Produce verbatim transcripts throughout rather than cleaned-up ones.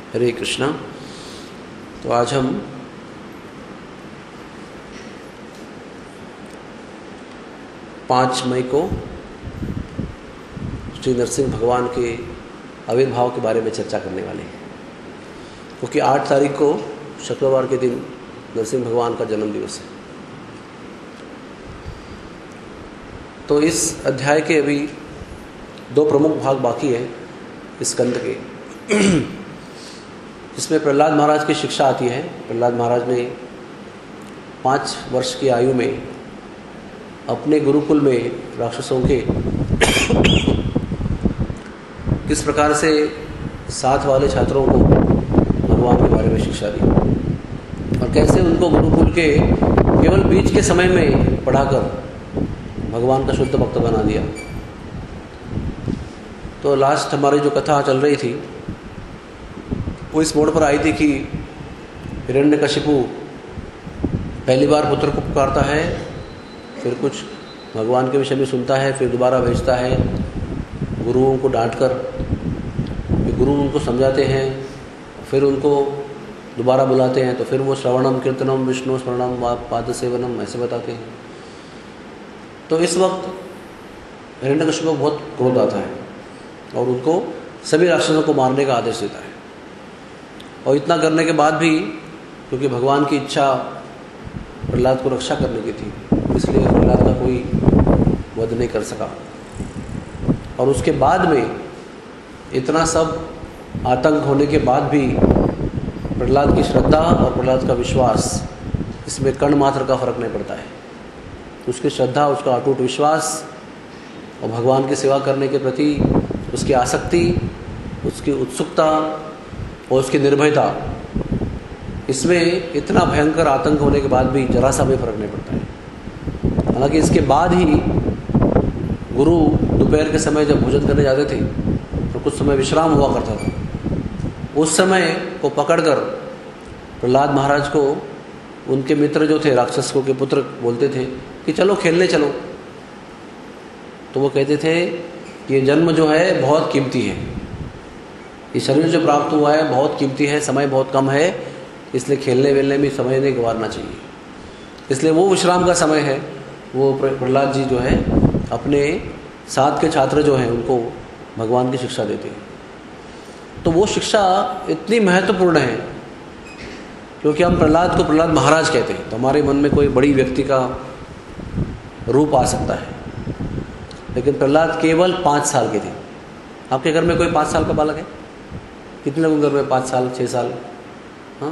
हरे कृष्णा। तो आज हम पाँच मई को श्री नरसिंह भगवान के आविर्भाव के बारे में चर्चा करने वाले हैं, क्योंकि आठ तारीख को शुक्रवार के दिन नरसिंह भगवान का जन्म दिवस है। तो इस अध्याय के अभी दो प्रमुख भाग बाकी हैं इस स्कंद के, जिसमें प्रहलाद महाराज की शिक्षा आती है। प्रहलाद महाराज ने पाँच वर्ष की आयु में अपने गुरुकुल में राक्षसों के किस प्रकार से साथ वाले छात्रों को भगवान के बारे में शिक्षा दी और कैसे उनको गुरुकुल के केवल बीच के समय में पढ़ाकर भगवान का शुद्ध भक्त बना दिया। तो लास्ट हमारी जो कथा चल रही थी वो इस मोड़ पर आई थी कि हिरण्यकशिपु पहली बार पुत्र को पुकारता है, फिर कुछ भगवान के विषय में सुनता है, फिर दोबारा भेजता है गुरुओं को डांट कर, फिर गुरु उनको समझाते हैं, फिर उनको दोबारा बुलाते हैं, तो फिर वो श्रवणम कीर्तनम विष्णु स्मरणम पाद सेवनम ऐसे बताते हैं। तो इस वक्त हिरण्यकशिपु को बहुत क्रोध आता है और उनको सभी राक्षसों को मारने का आदेश देता है। और इतना करने के बाद भी, क्योंकि भगवान की इच्छा प्रहलाद को रक्षा करने की थी, इसलिए प्रहलाद का कोई वध नहीं कर सका। और उसके बाद में इतना सब आतंक होने के बाद भी प्रहलाद की श्रद्धा और प्रहलाद का विश्वास, इसमें कण मात्र का फर्क नहीं पड़ता है। उसकी श्रद्धा, उसका अटूट विश्वास और भगवान की सेवा करने के प्रति उसकी आसक्ति, उसकी उत्सुकता और उसकी निर्भयता, इसमें इतना भयंकर आतंक होने के बाद भी जरा सा भी फर्क नहीं पड़ता है। हालांकि इसके बाद ही गुरु दोपहर के समय जब भोजन करने जाते थे तो कुछ समय विश्राम हुआ करता था। उस समय को पकड़कर प्रहलाद महाराज को उनके मित्र जो थे राक्षसों के पुत्र बोलते थे कि चलो खेलने चलो। तो वो कहते थे ये जन्म जो है बहुत कीमती है, ये शरीर जो प्राप्त हुआ है बहुत कीमती है, समय बहुत कम है, इसलिए खेलने वेलने में समय नहीं गंवारना चाहिए। इसलिए वो विश्राम का समय है। वो प्रहलाद जी जो है अपने साथ के छात्र जो हैं उनको भगवान की शिक्षा देते हैं। तो वो शिक्षा इतनी महत्वपूर्ण है क्योंकि हम प्रहलाद को प्रहलाद महाराज कहते हैं, तो हमारे मन में कोई बड़ी व्यक्ति का रूप आ सकता है। लेकिन प्रहलाद केवल पाँच साल के थे। आपके घर में कोई पाँच साल का बालक है? कितने लोगों के घर में पाँच साल छः साल हाँ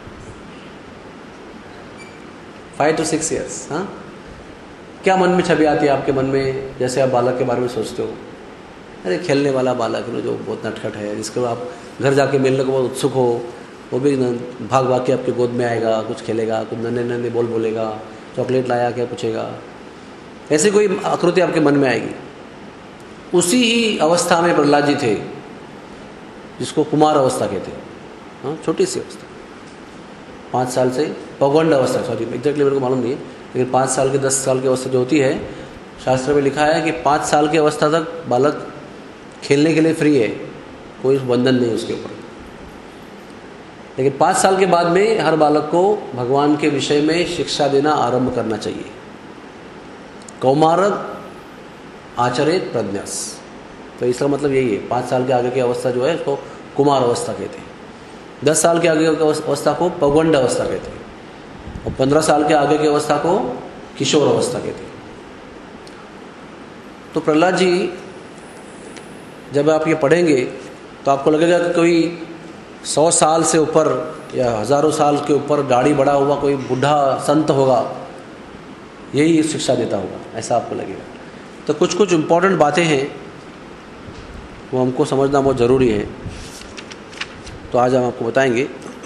फाइव टू सिक्स ईयर्स हाँ क्या मन में छवि आती है आपके मन में जैसे आप बालक के बारे में सोचते हो? अरे खेलने वाला बालक है जो बहुत नटखट है, जिसको आप घर जाके मिलने को बहुत उत्सुक हो, वो भी भाग भाग के आपके गोद में आएगा, कुछ खेलेगा, कुछ नन्हे नन्हे बोल बोलेगा, चॉकलेट लाया क्या पूछेगा, ऐसी कोई आकृति आपके मन में आएगी। उसी ही अवस्था में प्रहलाद जी थे, जिसको कुमार अवस्था कहते हैं, हाँ छोटी सी अवस्था, पाँच साल से पौगंड अवस्था, सॉरी एग्जैक्टली मेरे को मालूम नहीं है, लेकिन पाँच साल के दस साल की अवस्था जो होती है, शास्त्र में लिखा है कि पाँच साल की अवस्था तक बालक खेलने के लिए फ्री है, कोई बंधन नहीं उसके ऊपर। लेकिन पाँच साल के बाद में हर बालक को भगवान के विषय में शिक्षा देना आरंभ करना चाहिए। कौमारक आचरित प्रज्ञास, तो इसका मतलब यही है। पाँच साल के आगे की अवस्था जो है उसको कुमार अवस्था कहते हैं, दस साल के आगे की अवस्था को पौगंड अवस्था कहते हैं, और पंद्रह साल के आगे की अवस्था को किशोर अवस्था कहते हैं। तो प्रहलाद जी जब आप ये पढ़ेंगे तो आपको लगेगा कि कोई सौ साल से ऊपर या हज़ारों साल के ऊपर दाढ़ी बड़ा हुआ कोई बूढ़ा संत होगा, यही शिक्षा देता होगा, ऐसा आपको लगेगा। तो कुछ कुछ इम्पोर्टेंट बातें हैं वो हमको समझना बहुत ज़रूरी है, तो आज हम आपको बताएंगे।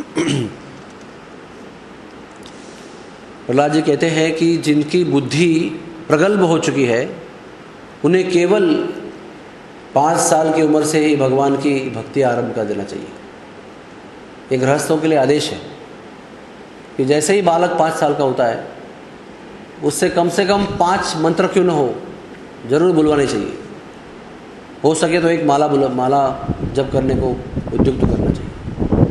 प्रहलाद जी कहते हैं कि जिनकी बुद्धि प्रगल्भ हो चुकी है उन्हें केवल पाँच साल की उम्र से ही भगवान की भक्ति आरंभ कर देना चाहिए। ये गृहस्थों के लिए आदेश है कि जैसे ही बालक पाँच साल का होता है उससे कम से कम पाँच मंत्र क्यों न हो जरूर बुलवाने चाहिए। हो सके तो एक माला बुला माला जप करने को उद्युक्त करना चाहिए।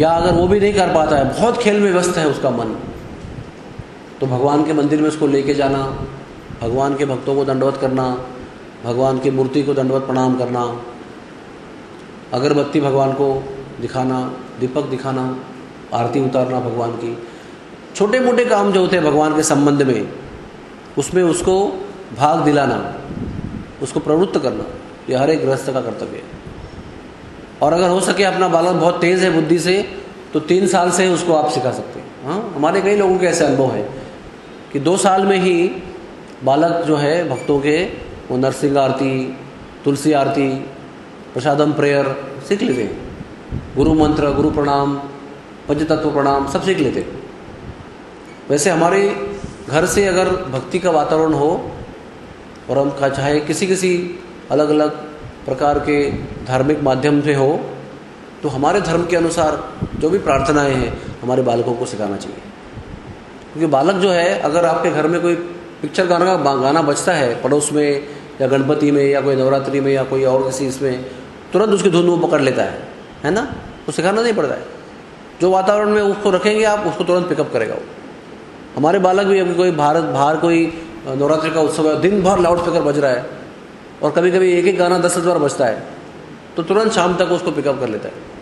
या अगर वो भी नहीं कर पाता है, बहुत खेल में व्यस्त है उसका मन, तो भगवान के मंदिर में उसको लेके जाना, भगवान के भक्तों को दंडवत करना, भगवान की मूर्ति को दंडवत प्रणाम करना, अगरबत्ती भगवान को दिखाना, दीपक दिखाना, आरती उतारना भगवान की, छोटे मोटे काम जो होते हैं भगवान के संबंध में, उसमें उसको भाग दिलाना, उसको प्रवृत्त करना, यह हर एक गृहस्थ का कर्तव्य है। और अगर हो सके अपना बालक बहुत तेज़ है बुद्धि से, तो तीन साल से उसको आप सिखा सकते हैं। हाँ, हमारे कई लोगों के ऐसे अनुभव है कि दो साल में ही बालक जो है भक्तों के वो नरसिंह आरती, तुलसी आरती, प्रसादम प्रेयर सीख लेते हैं, गुरु मंत्र, गुरु प्रणाम, पंचतत्व प्रणाम सब सीख लेते हैं। वैसे हमारे घर से अगर भक्ति का वातावरण हो और हम का चाहे किसी किसी अलग अलग प्रकार के धार्मिक माध्यम से हो, तो हमारे धर्म के अनुसार जो भी प्रार्थनाएं हैं हमारे बालकों को सिखाना चाहिए। क्योंकि बालक जो है, अगर आपके घर में कोई पिक्चर गाना का गाना बजता है पड़ोस में या गणपति में या कोई नवरात्रि में या कोई और किसी इसमें, तुरंत उसकी धुन वो पकड़ लेता है, है ना। तो सिखाना नहीं पड़ता है, जो वातावरण में उसको रखेंगे आप, उसको तुरंत पिकअप करेगा वो। हमारे बालक भी अभी कोई भारत बाहर कोई नवरात्रि का उत्सव है, दिन भर लाउड स्पीकर बज रहा है और कभी कभी एक एक गाना दस दस बार बजता है, तो तुरंत शाम तक उसको पिकअप कर लेता है।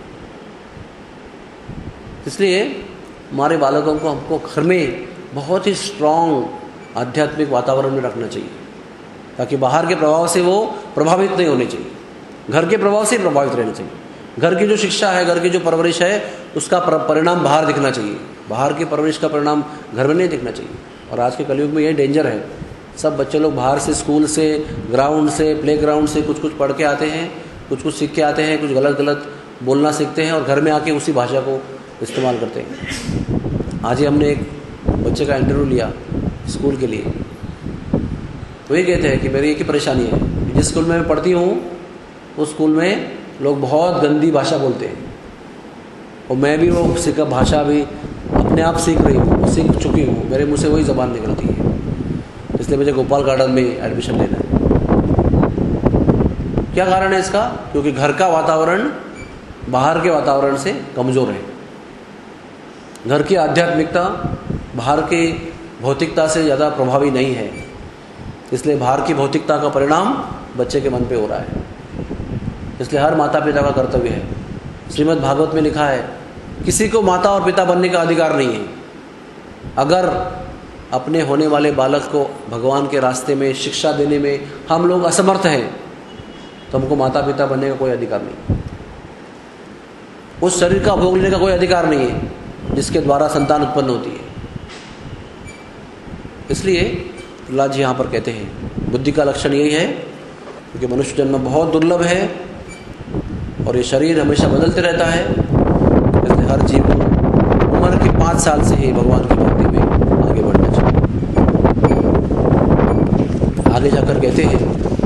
इसलिए हमारे बालकों को हमको घर में बहुत ही स्ट्रॉन्ग आध्यात्मिक वातावरण में रखना चाहिए, ताकि बाहर के प्रभाव से वो प्रभावित नहीं होने चाहिए, घर के प्रभाव से प्रभावित रहना चाहिए। घर की जो शिक्षा है, घर की जो परवरिश है, उसका परिणाम बाहर दिखना चाहिए, बाहर की परवरिश का परिणाम घर में नहीं दिखना चाहिए। और आज के कलयुग में ये डेंजर है, सब बच्चे लोग बाहर से, स्कूल से, ग्राउंड से, प्ले ग्राउंड से कुछ कुछ पढ़ के आते हैं, कुछ कुछ सीख के आते हैं, कुछ गलत गलत बोलना सीखते हैं और घर में आके उसी भाषा को इस्तेमाल करते हैं। आज ही हमने एक बच्चे का इंटरव्यू लिया स्कूल के लिए, तो ये कहते हैं कि मेरी एक ही परेशानी है, जिस स्कूल में मैं पढ़ती हूँ उस स्कूल में लोग बहुत गंदी भाषा बोलते हैं और मैं भी वो सीखा भाषा भी अपने आप सीख रही हूँ, सीख चुकी हूँ, मेरे मुँह से वही ज़बान निकलती है, इसलिए मुझे गोपाल गार्डन में एडमिशन लेना है। क्या कारण है इसका? क्योंकि घर का वातावरण बाहर के वातावरण से कमज़ोर है। घर की आध्यात्मिकता बाहर की भौतिकता से ज़्यादा प्रभावी नहीं है, इसलिए बाहर की भौतिकता का परिणाम बच्चे के मन पे हो रहा है। इसलिए हर माता पिता का कर्तव्य है, श्रीमद् भागवत में लिखा है, किसी को माता और पिता बनने का अधिकार नहीं है। अगर अपने होने वाले बालक को भगवान के रास्ते में शिक्षा देने में हम लोग असमर्थ हैं, तो हमको माता पिता बनने का कोई अधिकार नहीं, उस शरीर का भोग लेने का कोई अधिकार नहीं है जिसके द्वारा संतान उत्पन्न होती है। इसलिए प्रहलाद जी यहाँ पर कहते हैं बुद्धि का लक्षण यही है, क्योंकि मनुष्य जन्म बहुत दुर्लभ है और ये शरीर हमेशा बदलते रहता है। इसलिए हर जीव को उम्र के पाँच साल से ही भगवान की भक्ति में आगे बढ़ना चाहिए। आगे जाकर कहते हैं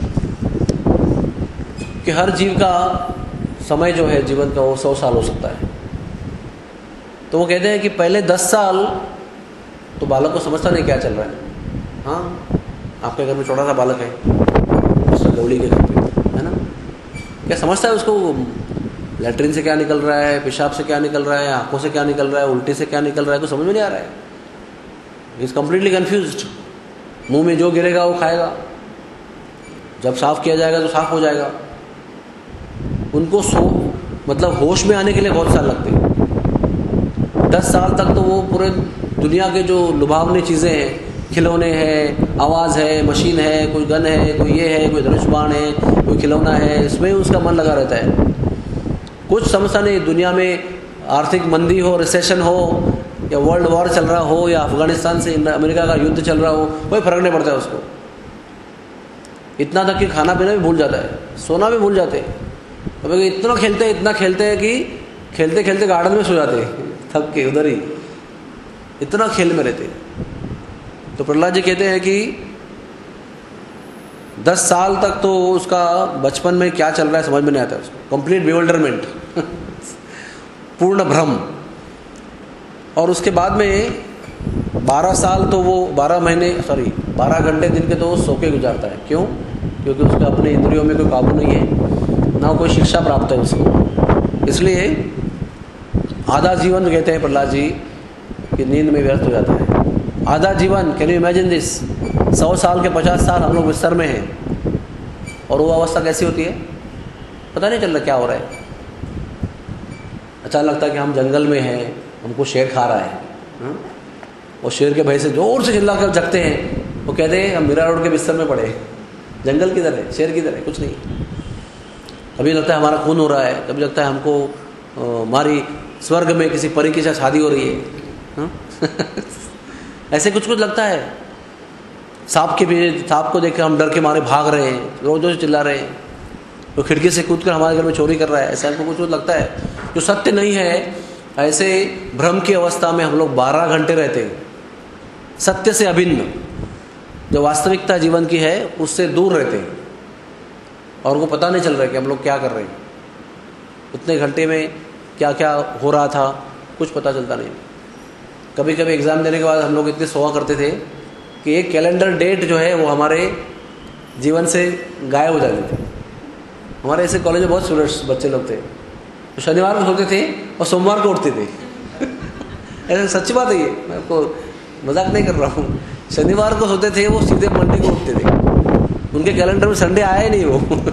कि हर जीव का समय जो है जीवन का वो सौ साल हो सकता है। तो वो कहते हैं कि पहले दस साल तो बालक को समझता नहीं क्या चल रहा है। हाँ, आपके घर में छोटा सा बालक है, उसका गौली के घर पे है ना, क्या समझता है उसको लैट्रिन से क्या निकल रहा है, पेशाब से क्या निकल रहा है, आंखों से क्या निकल रहा है, उल्टी से क्या निकल रहा है, कुछ समझ में नहीं आ रहा है। He is completely confused. मुंह में जो गिरेगा वो खाएगा, जब साफ किया जाएगा तो साफ हो जाएगा। उनको सो मतलब होश में आने के लिए बहुत साल लगते हैं। दस साल तक तो वो पूरे दुनिया के जो लुभावनी चीज़ें हैं, खिलौने हैं, आवाज़ है, मशीन है, कोई गन है, कोई ये है, कोई धनुष बाण है, कोई खिलौना है, इसमें उसका मन लगा रहता है। कुछ समस्या नहीं, दुनिया में आर्थिक मंदी हो, रिसेशन हो, या वर्ल्ड वॉर चल रहा हो, या अफगानिस्तान से अमेरिका का युद्ध चल रहा हो, कोई फर्क नहीं पड़ता है उसको। इतना तक कि खाना पीना भी भूल जाता है, सोना भी भूल जाते हैं। तो भाई इतना खेलते हैं इतना खेलते हैं कि खेलते खेलते गार्डन में सो जाते हैं थक के, उधर ही इतना खेल में रहते हैं। तो प्रहलाद जी कहते हैं कि दस साल तक तो उसका बचपन में क्या चल रहा है समझ में नहीं आता उसको, कंप्लीट बिवल्डरमेंट पूर्ण भ्रम। और उसके बाद में बारह साल तो वो बारह महीने सॉरी बारह घंटे दिन के तो वो सो के गुजारता है। क्यों? क्योंकि उसका अपने इंद्रियों में कोई काबू नहीं है, ना कोई शिक्षा प्राप्त है उसको। इसलिए आधा जीवन कहते हैं प्रहलाद जी कि नींद में व्यर्थ हो जाता है। आधा जीवन, कैन यू इमेजिन दिस, सौ साल के पचास साल हम लोग बिस्तर में हैं और वो अवस्था कैसी होती है पता नहीं चल रहा क्या हो रहा है। अचानक लगता है कि हम जंगल में हैं, हमको शेर खा रहा है हा? और शेर के भय से जोर से चिल्ला कर जगते हैं। वो कहते हैं हम मीरा रोड के बिस्तर में पड़े, जंगल किधर है, शेर किधर है, कुछ नहीं। कभी लगता है हमारा खून हो रहा है, कभी लगता है हमको हमारी स्वर्ग में किसी परी के साथ शादी हो रही है ऐसे कुछ कुछ लगता है। सांप के पीछे, सांप को देखकर हम डर के मारे भाग रहे हैं, रोज रोज चिल्ला रहे हैं। तो खिड़की से कूद कर हमारे घर में चोरी कर रहा है, ऐसा हमको कुछ कुछ लगता है जो सत्य नहीं है। ऐसे भ्रम की अवस्था में हम लोग बारह घंटे रहते हैं, सत्य से अभिन्न जो वास्तविकता जीवन की है उससे दूर रहते हैं और उनको पता नहीं चल रहा है कि हम लोग क्या कर रहे हैं। उतने घंटे में क्या क्या हो रहा था कुछ पता चलता नहीं। कभी कभी एग्ज़ाम देने के बाद हम लोग इतने सोआ करते थे कि एक कैलेंडर डेट जो है वो हमारे जीवन से गायब हो जाती थी। हमारे ऐसे कॉलेज में बहुत स्टूडेंट्स बच्चे लोग थे, तो शनिवार को सोते थे और सोमवार को उठते थे ऐसा सच्ची बात है ये, मैं आपको मजाक नहीं कर रहा हूँ। शनिवार को सोते थे, वो सीधे मंडे को उठते थे, उनके कैलेंडर में संडे आया ही नहीं वो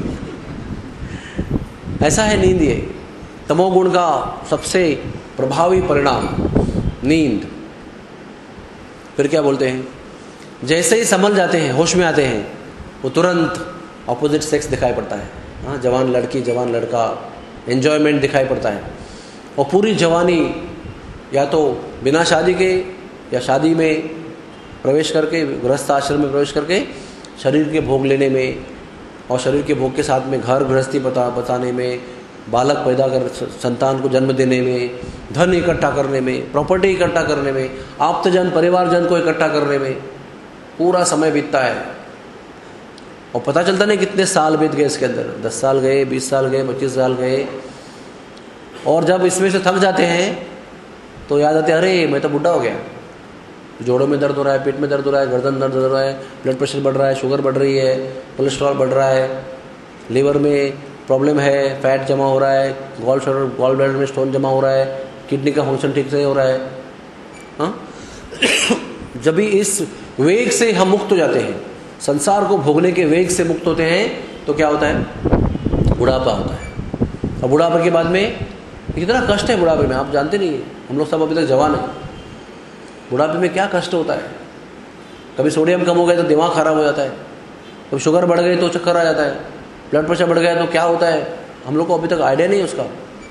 ऐसा है नींद। ये तमोगुण का सबसे प्रभावी परिणाम नींद। फिर क्या बोलते हैं, जैसे ही संभल जाते हैं, होश में आते हैं, वो तुरंत ऑपोजिट सेक्स दिखाई पड़ता है। हाँ, जवान लड़की जवान लड़का, एन्जॉयमेंट दिखाई पड़ता है। और पूरी जवानी या तो बिना शादी के या शादी में प्रवेश करके, गृहस्थ आश्रम में प्रवेश करके शरीर के भोग लेने में, और शरीर के भोग के साथ में घर गृहस्थी बता बताने में, बालक पैदा कर संतान को जन्म देने में, धन इकट्ठा करने में, प्रॉपर्टी इकट्ठा करने में, आप्तजन परिवारजन को इकट्ठा करने में पूरा समय बीतता है। और पता चलता नहीं कितने साल बीत गए इसके अंदर, दस साल गए, बीस साल गए, पच्चीस साल गए। और जब इसमें से थक जाते हैं तो याद आते हैं, अरे मैं तो बुढ़ा हो गया, जोड़ों में दर्द हो रहा है, पेट में दर्द हो रहा है, गर्दन दर्द हो रहा है, ब्लड प्रेशर बढ़ रहा है, शुगर बढ़ रही है, कोलेस्ट्रॉल बढ़ रहा है, लीवर में प्रॉब्लम है, फैट जमा हो रहा है, गॉल शोल्डर गॉल ब्लैडर में स्टोन जमा हो रहा है, किडनी का फंक्शन ठीक से हो रहा है। हाँ जब भी इस वेग से हम मुक्त हो जाते हैं, संसार को भोगने के वेग से मुक्त होते हैं, तो क्या होता है, बुढ़ापा होता है। और बुढ़ापे के बाद में कितना कष्ट है बुढ़ापे में, आप जानते नहीं हैं। हम लोग सब अभी तक जवान हैं, बुढ़ापे में क्या कष्ट होता है। कभी सोडियम कम हो गया तो दिमाग खराब हो जाता है, कभी शुगर बढ़ गई तो चक्कर आ जाता है, ब्लड प्रेशर बढ़ गया तो क्या होता है, हम लोग को अभी तक आइडिया नहीं है उसका।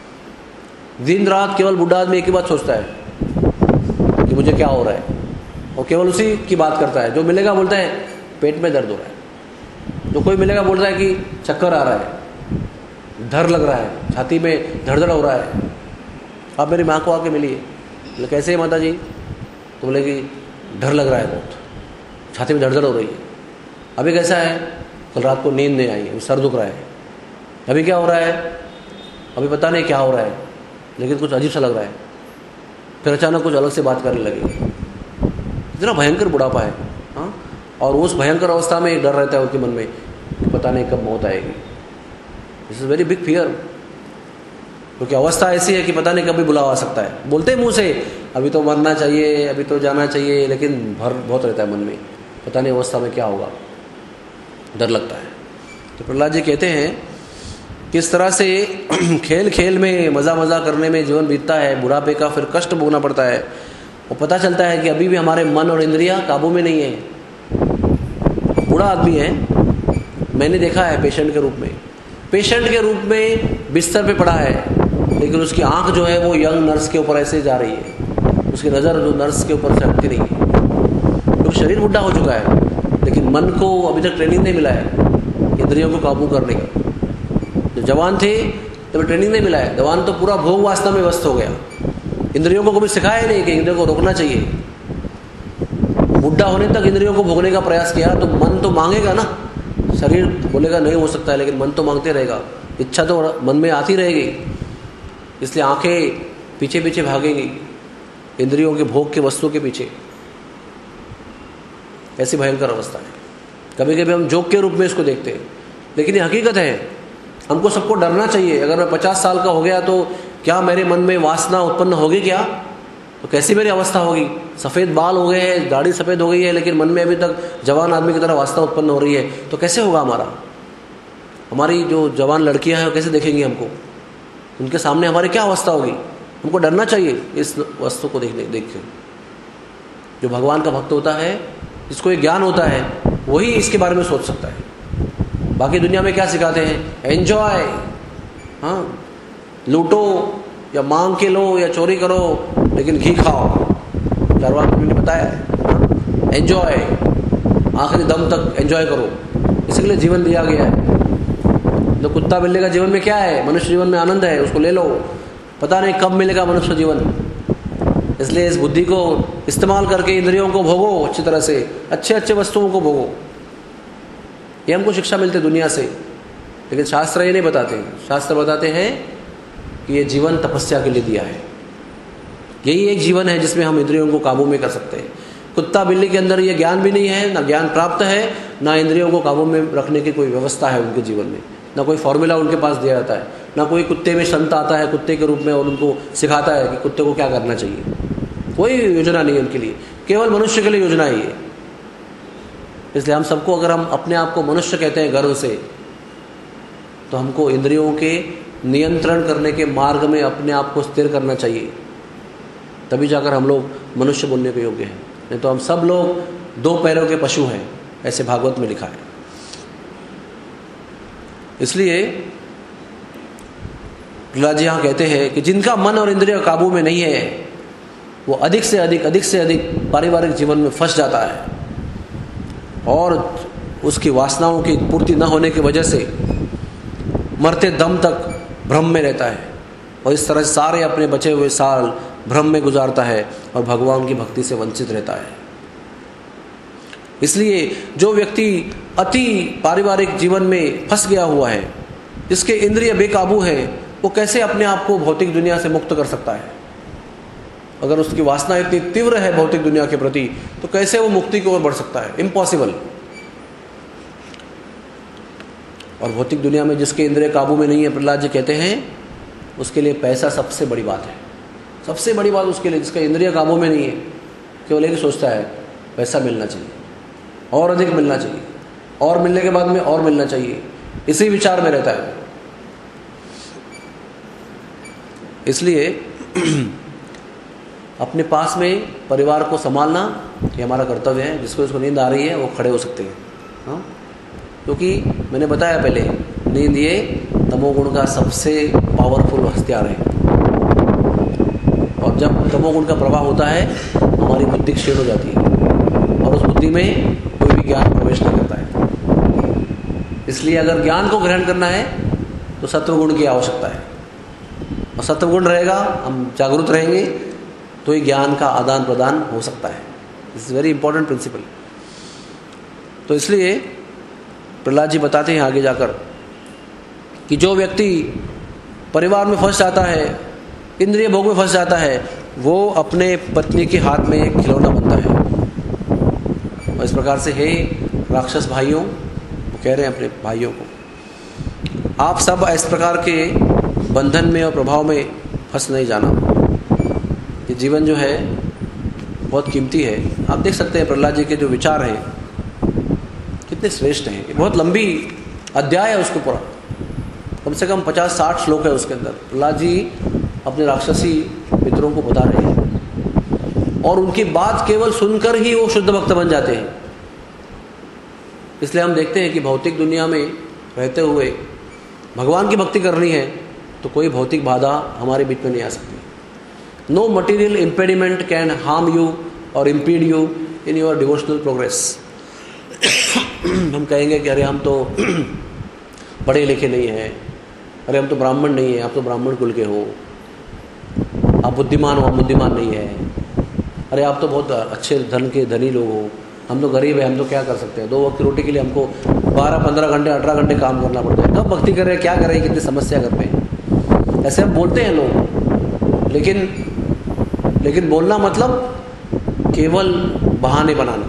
दिन रात केवल बुढ़ा आदमी एक ही बात सोचता है कि मुझे क्या हो रहा है, और केवल उसी की बात करता है। जो मिलेगा बोलता है पेट में दर्द हो रहा है, जो कोई मिलेगा बोल रहा है कि चक्कर आ रहा है, डर लग रहा है, छाती में धड़धड़ हो रहा है। आप मेरी माँ को आके मिलिए, बोले कैसे है माता जी, तो बोले कि डर लग रहा है बहुत, छाती में धड़धड़ हो रही है। अभी कैसा है, कल रात को नींद नहीं आई, अभी सर दुख रहा है। अभी क्या हो रहा है, अभी पता नहीं क्या हो रहा है, लेकिन कुछ अजीब सा लग रहा है। फिर अचानक कुछ अलग से बात करने लगे। इतना भयंकर बुढ़ापा है। हाँ, और उस भयंकर अवस्था में एक डर रहता है उनके मन में कि पता नहीं कब मौत आएगी। This is very big fear, क्योंकि अवस्था ऐसी है कि पता नहीं कभी बुलावा आ सकता है। बोलते हैं मुँह से अभी तो मरना चाहिए, अभी तो जाना चाहिए, लेकिन भर बहुत रहता है मन में, पता नहीं अवस्था में क्या होगा, डर लगता है। तो प्रहलाद जी कहते हैं किस तरह से खेल खेल में, मज़ा मज़ा करने में जीवन बीतता है, बुढ़ापे का फिर कष्ट भोगना पड़ता है। और पता चलता है कि अभी भी हमारे मन और इंद्रियां काबू में नहीं है। बूढ़ा आदमी है, मैंने देखा है पेशेंट के रूप में, पेशेंट के रूप में बिस्तर पे पड़ा है, लेकिन उसकी आंख जो है वो यंग नर्स के ऊपर ऐसे जा रही है, उसकी नज़र जो नर्स के ऊपर से हटती नहीं है। तो शरीर बुढ़ा हो चुका है, लेकिन मन को अभी तक ट्रेनिंग नहीं मिला है इंद्रियों को काबू करने का। जो जवान थे तब ट्रेनिंग नहीं मिला है, जवान तो पूरा भोग वासना में व्यस्त हो गया, इंद्रियों को कभी सिखाया नहीं कि इंद्रियों को रोकना चाहिए। बुढ़ा होने तक इंद्रियों को भोगने का प्रयास किया तो मन तो मांगेगा ना, शरीर बोलेगा नहीं हो सकता है, लेकिन मन तो मांगते रहेगा, इच्छा तो मन में आती रहेगी, इसलिए आंखें पीछे पीछे भागेंगी इंद्रियों के भोग के वस्तु के पीछे। ऐसी भयंकर अवस्था है। कभी कभी हम जोक के रूप में इसको देखते हैं, लेकिन ये हकीकत है। हमको सबको डरना चाहिए। अगर मैं पचास साल का हो गया तो क्या मेरे मन में वासना उत्पन्न होगी क्या? तो कैसी मेरी अवस्था होगी? सफ़ेद बाल हो गए हैं, दाढ़ी सफ़ेद हो गई है, लेकिन मन में अभी तक जवान आदमी की तरह वासना उत्पन्न हो रही है, तो कैसे होगा हमारा? हमारी जो जवान लड़कियां हैं वो कैसे देखेंगी हमको? उनके सामने हमारी क्या अवस्था होगी? हमको डरना चाहिए इस वस्तु को देखने देख के। जो भगवान का भक्त होता है, जिसको एक ज्ञान होता है, वही इसके बारे में सोच सकता है। बाकी दुनिया में क्या सिखाते हैं? एंजॉय, हाँ, लूटो या मांग के लो या चोरी करो, लेकिन घी खाओ। चारवाक ने बताया है, एंजॉय, आखिरी दम तक एंजॉय करो। इसी के लिए जीवन दिया गया है। तो कुत्ता बिल्ली का जीवन में क्या है? मनुष्य जीवन में आनंद है, उसको ले लो, पता नहीं कब मिलेगा मनुष्य जीवन। इसलिए इस बुद्धि को इस्तेमाल करके इंद्रियों को भोगो अच्छी तरह से, अच्छे अच्छे वस्तुओं को भोगो। ये हमको शिक्षा मिलती है दुनिया से, लेकिन शास्त्र ये नहीं बताते। शास्त्र बताते हैं कि ये जीवन तपस्या के लिए दिया है। यही एक जीवन है जिसमें हम इंद्रियों को काबू में कर सकते हैं। कुत्ता बिल्ली के अंदर ये ज्ञान भी नहीं है, ना ज्ञान प्राप्त है, ना इंद्रियों को काबू में रखने की कोई व्यवस्था है उनके जीवन में, ना कोई फॉर्मूला उनके पास दिया जाता है, ना कोई कुत्ते में संत आता है कुत्ते के रूप में और उनको सिखाता है कि कुत्ते को क्या करना चाहिए। कोई योजना नहीं है उनके लिए, केवल मनुष्य के लिए योजना है ये। इसलिए हम सबको, अगर हम अपने आप को मनुष्य कहते हैं गर्व से, तो हमको इंद्रियों के नियंत्रण करने के मार्ग में अपने आप को स्थिर करना चाहिए, तभी जाकर हम लोग मनुष्य बोलने के योग्य हैं। नहीं तो हम सब लोग दो पैरों के पशु हैं, ऐसे भागवत में लिखा है। इसलिए प्रहलाद जी यहाँ कहते हैं कि जिनका मन और इंद्रिय काबू में नहीं है, वो अधिक से अधिक अधिक से अधिक पारिवारिक जीवन में फंस जाता है और उसकी वासनाओं की पूर्ति न होने की वजह से मरते दम तक भ्रम में रहता है और इस तरह सारे अपने बचे हुए साल भ्रम में गुजारता है और भगवान की भक्ति से वंचित रहता है। इसलिए जो व्यक्ति अति पारिवारिक जीवन में फंस गया हुआ है, जिसके इंद्रिय बेकाबू है, वो कैसे अपने आप को भौतिक दुनिया से मुक्त कर सकता है? अगर उसकी वासना इतनी तीव्र है भौतिक दुनिया के प्रति, तो कैसे वो मुक्ति की ओर बढ़ सकता है? इम्पॉसिबल। और भौतिक दुनिया में जिसके इंद्रिय काबू में नहीं है, प्रहलाद जी कहते हैं, उसके लिए पैसा सबसे बड़ी बात है। सबसे बड़ी बात उसके लिए, जिसका इंद्रिय काबू में नहीं है, केवल एक सोचता है पैसा मिलना चाहिए, और अधिक मिलना चाहिए, और मिलने के बाद में और मिलना चाहिए, इसी विचार में रहता है। इसलिए अपने पास में परिवार को संभालना ये हमारा कर्तव्य है। जिसको इसको नींद आ रही है वो खड़े हो सकते हैं, हाँ, क्योंकि मैंने बताया पहले, नींद ये तमोगुण का सबसे पावरफुल हथियार है। और जब तमोगुण का प्रभाव होता है, हमारी बुद्धि क्षीण हो जाती है और उस बुद्धि में कोई भी ज्ञान प्रवेश नहीं करता है। इसलिए अगर ज्ञान को ग्रहण करना है तो सत्वगुण की आवश्यकता है, और सत्वगुण रहेगा, हम जागरूक रहेंगे, तो ये ज्ञान का आदान प्रदान हो सकता है। This is very important principle. तो इसलिए प्रहलाद जी बताते हैं आगे जाकर कि जो व्यक्ति परिवार में फंस जाता है, इंद्रिय भोग में फंस जाता है, वो अपने पत्नी के हाथ में एक खिलौना बनता है। और इस प्रकार से, हे राक्षस भाइयों, वो कह रहे हैं अपने भाइयों को, आप सब इस प्रकार के बंधन में और प्रभाव में फंस नहीं जाना। ये जीवन जो है बहुत कीमती है। आप देख सकते हैं प्रहलाद जी के जो विचार हैं कितने श्रेष्ठ हैं। ये बहुत लंबी अध्याय है उसके पूरा, कम से कम पचास साठ श्लोक है उसके अंदर। प्रहलाद जी अपने राक्षसी मित्रों को बता रहे हैं और उनकी बात केवल सुनकर ही वो शुद्ध भक्त बन जाते हैं। इसलिए हम देखते हैं कि भौतिक दुनिया में रहते हुए भगवान की भक्ति करनी है तो कोई भौतिक बाधा हमारे बीच में नहीं आ सकती। No material impediment can harm you or impede you in your devotional progress. हम कहेंगे कि अरे हम तो पढ़े लिखे नहीं हैं, अरे हम तो ब्राह्मण नहीं हैं, आप तो ब्राह्मण कुल के हो, आप बुद्धिमान हो, हम बुद्धिमान नहीं है, अरे आप तो बहुत अच्छे धन के धनी लोग हो, हम तो गरीब है, हम तो क्या कर सकते हैं, दो वक्त की रोटी के लिए हमको बारह पंद्रह घंटे अठारह घंटे काम करना पड़ता है, कब भक्ति कर रहे हैं, क्या कर रहे हैं, कितनी समस्या कर रहे हैं। ऐसे हम बोलते हैं लोग, लेकिन लेकिन बोलना मतलब केवल बहाने बनाना।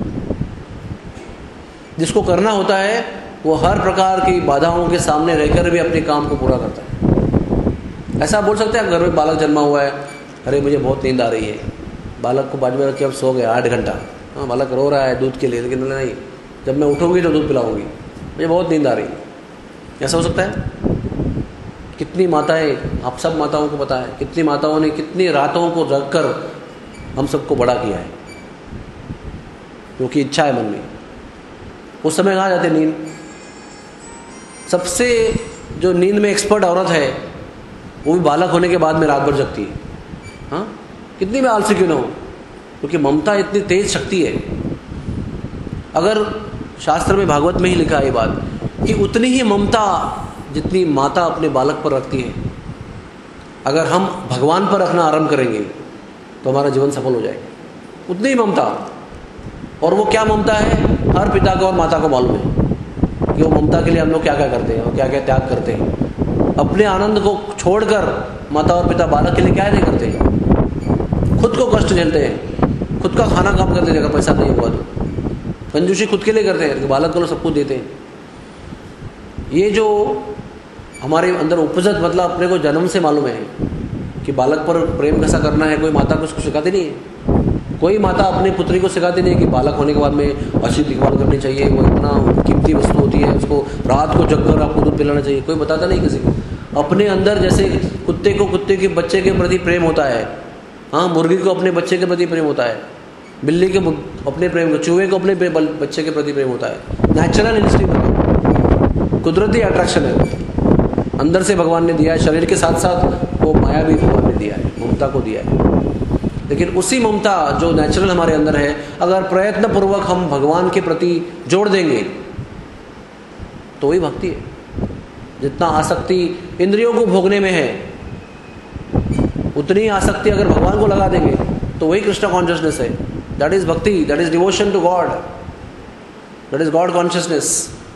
जिसको करना होता है वो हर प्रकार की बाधाओं के सामने रहकर भी अपने काम को पूरा करता है। ऐसा बोल सकते हैं, घर में बालक जन्मा हुआ है, अरे मुझे बहुत नींद आ रही है, बालक को बाजू में रख के अब सो गया आठ घंटा, हाँ बालक रो रहा है दूध के लिए, लेकिन नहीं, जब मैं उठूँगी तो दूध पिलाऊंगी, मुझे बहुत नींद आ रही है। ऐसा हो सकता है? कितनी माताएं, आप सब माताओं को पता है, कितनी माताओं ने कितनी रातों को रख कर हम सबको बड़ा किया है, क्योंकि इच्छा है मन में। उस समय कहाँ जाते नींद? सबसे जो नींद में एक्सपर्ट औरत है वो भी बालक होने के बाद में रात भर जगती है। हाँ, कितनी भी आलसी क्यों ना हो, क्योंकि ममता इतनी तेज शक्ति है। अगर शास्त्र में, भागवत में ही लिखा है ये बात कि उतनी ही ममता जितनी माता अपने बालक पर रखती है, अगर हम भगवान पर रखना आरंभ करेंगे तो हमारा जीवन सफल हो जाएगा। उतनी ही ममता। और वो क्या ममता है, हर पिता को और माता को मालूम है कि वो ममता के लिए हम लोग क्या क्या करते हैं और क्या क्या त्याग करते हैं। अपने आनंद को छोड़कर माता और पिता बालक के लिए क्या नहीं करते, खुद को कष्ट झेलते हैं, खुद का खाना काम कर देगा, पैसा नहीं हुआ तो कंजूसी खुद के लिए करते हैं कि बालक को सब कुछ देते हैं। ये जो हमारे अंदर उपजत, मतलब अपने को जन्म से मालूम है कि बालक पर प्रेम कैसा करना है, कोई माता को उसको सिखाती नहीं है। कोई माता अपनी पुत्री को सिखाती नहीं है कि बालक होने के बाद में अच्छी देखभाल करनी चाहिए, वो इतना कीमती वस्तु होती है, उसको रात को जगकर आपको दूध पिलाना चाहिए, कोई बताता नहीं किसी को। अपने अंदर जैसे कुत्ते को कुत्ते के बच्चे के प्रति प्रेम होता है, हाँ, मुर्गी को अपने बच्चे के प्रति प्रेम होता है, बिल्ली के अपने प्रेम को, चूहे को अपने बच्चे के प्रति प्रेम होता है। नेचुरल इंस्टिंक्ट, कुदरती अट्रैक्शन है, अंदर से भगवान ने दिया है। शरीर के साथ साथ वो माया भी भगवान ने दिया है, ममता को दिया है। लेकिन उसी ममता जो नेचुरल हमारे अंदर है, अगर प्रयत्न पूर्वक हम भगवान के प्रति जोड़ देंगे तो वही भक्ति है। जितना आसक्ति इंद्रियों को भोगने में है, उतनी आसक्ति अगर भगवान को लगा देंगे तो वही कृष्ण कॉन्शियसनेस है। That is bhakti, that is devotion to God, that is God consciousness.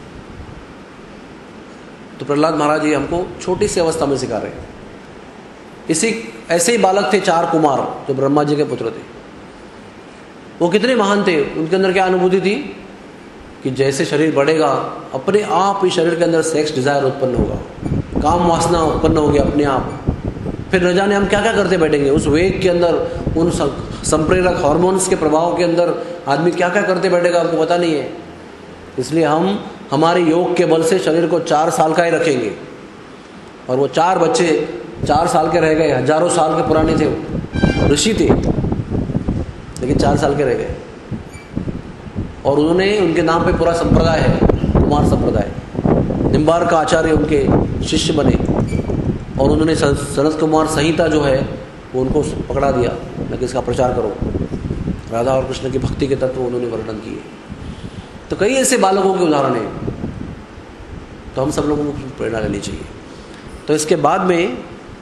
तो प्रहलाद महाराज जी हमको छोटी सी अवस्था में सिखा रहे हैं। इसी ऐसे ही बालक थे चार कुमार जो ब्रह्मा जी के पुत्र थे। वो कितने महान थे, उनके अंदर क्या अनुभूति थी कि जैसे शरीर बढ़ेगा अपने आप ही शरीर के अंदर सेक्स डिजायर उत्पन्न होगा, काम वासना उत्पन्न होगी अपने आप। फिर न जाने हम क्या क्या करते बैठेंगे उस वेग के अंदर, उन संप्रेरक हार्मोन्स के प्रभाव के अंदर आदमी क्या क्या करते बैठेगा आपको पता नहीं है। इसलिए हम हमारे योग के बल से शरीर को चार साल का ही रखेंगे। और वो चार बच्चे चार साल के रह गए, हजारों साल के पुराने थे, ऋषि थे, लेकिन चार साल के रह गए। और उन्होंने, उनके नाम पे पूरा संप्रदाय है, कुमार संप्रदाय। निम्बार्क आचार्य उनके शिष्य बने और उन्होंने सनत कुमार संहिता जो है वो उनको पकड़ा दिया कि इसका प्रचार करो। राधा और कृष्ण की भक्ति के तत्व उन्होंने वर्णन किए। तो कई ऐसे बालकों के उदाहरण हैं, तो हम सब लोगों को प्रेरणा लेनी चाहिए। तो इसके बाद में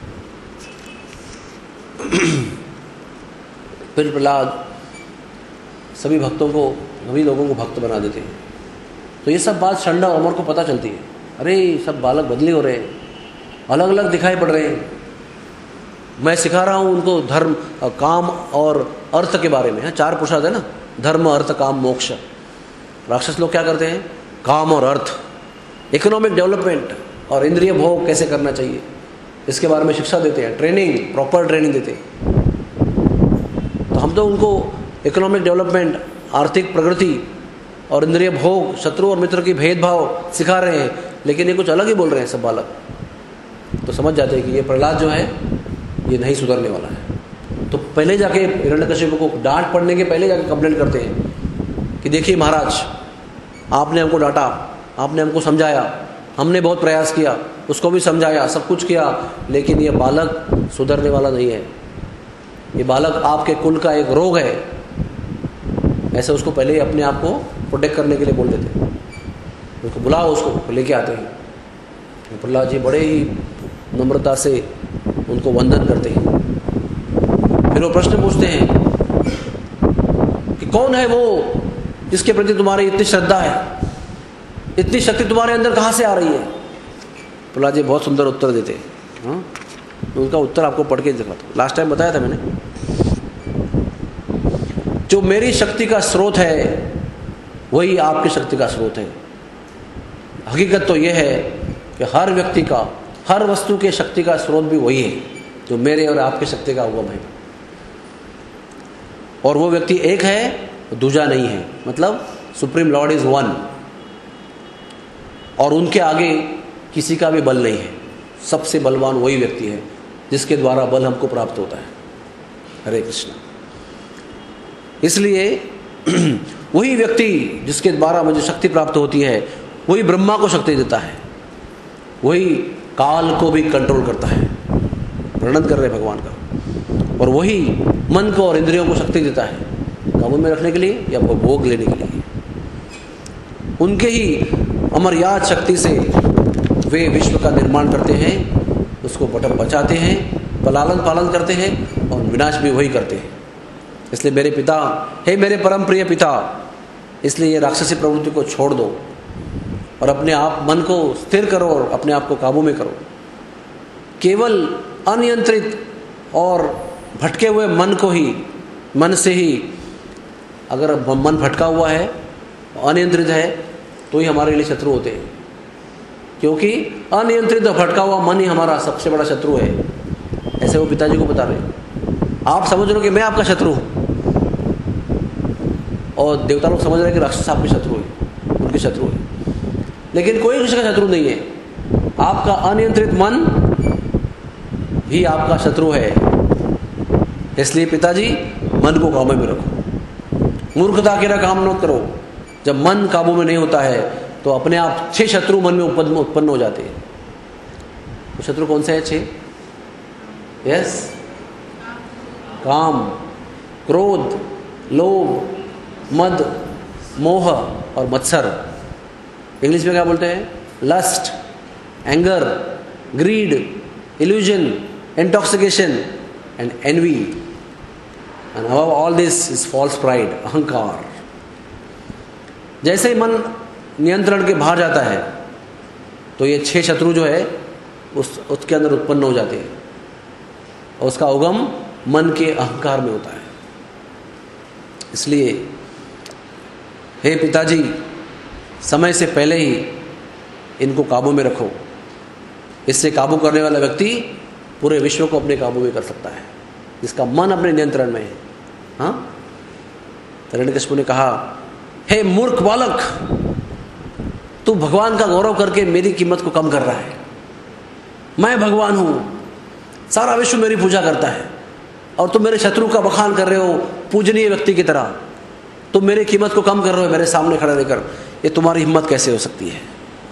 फिर प्रहलाद सभी भक्तों को, सभी लोगों को भक्त बना देते हैं। तो ये सब बात षंड और अमर को पता चलती है। अरे सब बालक बदले हो रहे हैं, अलग अलग दिखाई पड़ रहे हैं। मैं सिखा रहा हूँ उनको धर्म, काम और अर्थ के बारे में। चार पुरुषार्थ है ना, धर्म, अर्थ, काम, मोक्ष। राक्षस लोग क्या करते हैं, काम और अर्थ, इकोनॉमिक डेवलपमेंट और इंद्रिय भोग कैसे करना चाहिए, इसके बारे में शिक्षा देते हैं, ट्रेनिंग, प्रॉपर ट्रेनिंग देते हैं। तो हम तो उनको इकोनॉमिक डेवलपमेंट, आर्थिक प्रगति और इंद्रिय भोग, शत्रु और मित्र की भेदभाव सिखा रहे हैं, लेकिन ये कुछ अलग ही बोल रहे हैं सब बालक। तो समझ जाते हैं कि ये प्रहलाद जो है ये नहीं सुधरने वाला है। तो पहले जाके हिरण्यकशिपु को डांट पड़ने के पहले जाके कंप्लेंट करते हैं कि देखिए महाराज, आपने हमको डांटा, आपने हमको समझाया, हमने बहुत प्रयास किया, उसको भी समझाया, सब कुछ किया, लेकिन ये बालक सुधरने वाला नहीं है। ये बालक आपके कुल का एक रोग है। ऐसे उसको पहले ही अपने आप को प्रोटेक्ट करने के लिए बोल देते हैं। उसको बुलाओ, उसको लेके आते हैं। प्रहलाद जी बड़े ही नम्रता से उनको वंदन करते हैं। फिर वो प्रश्न पूछते हैं कि कौन है वो जिसके प्रति तुम्हारी इतनी श्रद्धा है, इतनी शक्ति तुम्हारे अंदर कहाँ से आ रही है। प्रहलाद जी बहुत सुंदर उत्तर देते हैं। हाँ, उनका उत्तर आपको पढ़ के दिखाता हूँ। लास्ट टाइम बताया था मैंने, जो मेरी शक्ति का स्रोत है वही आपकी शक्ति का स्रोत है। हकीकत तो यह है कि हर व्यक्ति का हर वस्तु के शक्ति का स्रोत भी वही है जो मेरे और आपके शक्ति का उगम है। और वो व्यक्ति एक है, दूजा नहीं है, मतलब सुप्रीम लॉर्ड इज वन, और उनके आगे किसी का भी बल नहीं है। सबसे बलवान वही व्यक्ति है जिसके द्वारा बल हमको प्राप्त होता है। हरे कृष्ण। इसलिए वही व्यक्ति जिसके द्वारा मुझे शक्ति प्राप्त होती है, वही ब्रह्मा को शक्ति देता है, वही काल को भी कंट्रोल करता है, वर्णन कर रहे भगवान का, और वही मन को और इंद्रियों को शक्ति देता है काबू में रखने के लिए या भोग लेने के लिए। उनके ही अमर्याद शक्ति से वे विश्व का निर्माण करते हैं, उसको बचाते हैं, लालन पालन करते हैं, और विनाश भी वही करते हैं। इसलिए मेरे पिता, हे मेरे परम प्रिय पिता, इसलिए ये राक्षसी प्रवृत्ति को छोड़ दो और अपने आप मन को स्थिर करो और अपने आप को काबू में करो। केवल अनियंत्रित और भटके हुए मन को ही, मन से ही, अगर मन भटका हुआ है, अनियंत्रित है, तो ही हमारे लिए शत्रु होते हैं, क्योंकि अनियंत्रित और भटका हुआ मन ही हमारा सबसे बड़ा शत्रु है। ऐसे वो पिताजी को बता रहे। आप समझ रहे हो कि मैं आपका शत्रु हूँ, और देवता लोग समझ रहे हैं कि राक्षस आपके शत्रु है, उनके शत्रु है, लेकिन कोई किसी का शत्रु नहीं है। आपका अनियंत्रित मन भी आपका शत्रु है। इसलिए पिताजी, मन को काबू में रखो, मूर्खता के ना काम न करो। जब मन काबू में नहीं होता है तो अपने आप छह शत्रु मन में उत्पन्न हो जाते हैं। तो शत्रु कौन से हैं? छह? यस, काम, क्रोध, लोभ, मद, मोह और मत्सर। इंग्लिश में क्या बोलते हैं? Lust, anger, greed, illusion, intoxication and envy, and above all this is false pride, अहंकार। जैसे ही मन नियंत्रण के बाहर जाता है तो ये छह शत्रु जो है उस उसके अंदर उत्पन्न हो जाते हैं, और उसका उगम मन के अहंकार में होता है। इसलिए हे पिताजी, समय से पहले ही इनको काबू में रखो। इससे काबू करने वाला व्यक्ति पूरे विश्व को अपने काबू में कर सकता है, जिसका मन अपने नियंत्रण में है। हाँ, हिरण्यकशिपु ने कहा, हे मूर्ख बालक, तू भगवान का गौरव करके मेरी कीमत को कम कर रहा है। मैं भगवान हूं, सारा विश्व मेरी पूजा करता है, और तुम मेरे शत्रु का बखान कर रहे हो पूजनीय व्यक्ति की तरह। तुम मेरी कीमत को कम कर रहे हो मेरे सामने खड़े रहकर। ये तुम्हारी हिम्मत कैसे हो सकती है?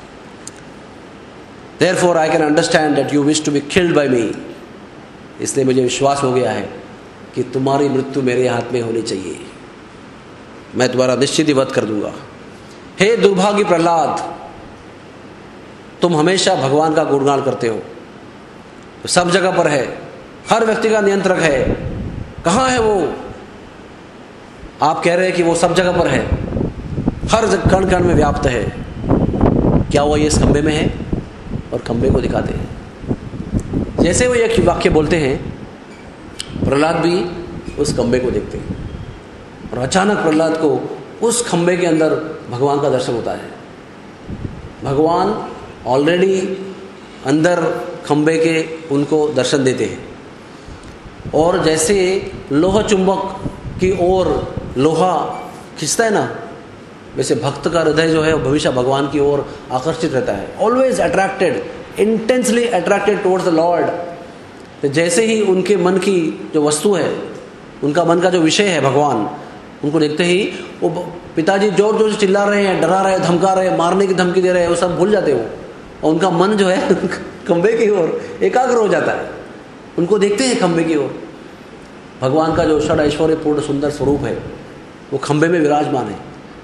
Therefore I can understand that you wish to be killed by me. इसलिए मुझे विश्वास हो गया है कि तुम्हारी मृत्यु मेरे हाथ में होनी चाहिए। मैं तुम्हारा निश्चित ही वध कर दूंगा। हे दुर्भाग्य प्रहलाद, तुम हमेशा भगवान का गुणगान करते हो, तो सब जगह पर है, हर व्यक्ति का नियंत्रक है। कहाँ है वो? आप कह रहे हैं कि वो सब जगह पर है, हर कण कण में व्याप्त है। क्या वो ये इस खंबे में है? और खंबे को दिखाते हैं। जैसे वो एक वाक्य बोलते हैं, प्रहलाद भी उस खंबे को देखते हैं, और अचानक प्रहलाद को उस खंबे के अंदर भगवान का दर्शन होता है। भगवान ऑलरेडी अंदर खंबे के उनको दर्शन देते हैं, और जैसे लोहा चुंबक की ओर लोहा खींचता है ना, वैसे भक्त का हृदय जो है भविष्य भगवान की ओर आकर्षित रहता है, always attracted, intensely attracted towards the lord. तो जैसे ही उनके मन की जो वस्तु है, उनका मन का जो विषय है भगवान, उनको देखते ही वो पिताजी जोर जोर से चिल्ला रहे हैं, डरा रहे हैं, धमका रहे हैं, मारने की धमकी दे रहे हैं, वो सब भूल जाते हो, और उनका मन जो है खंबे की ओर एकाग्र हो जाता है। उनको देखते हैं खंबे की ओर। भगवान का जो षड ऐश्वर्य पूर्ण सुंदर स्वरूप है वो खंबे में विराजमान है,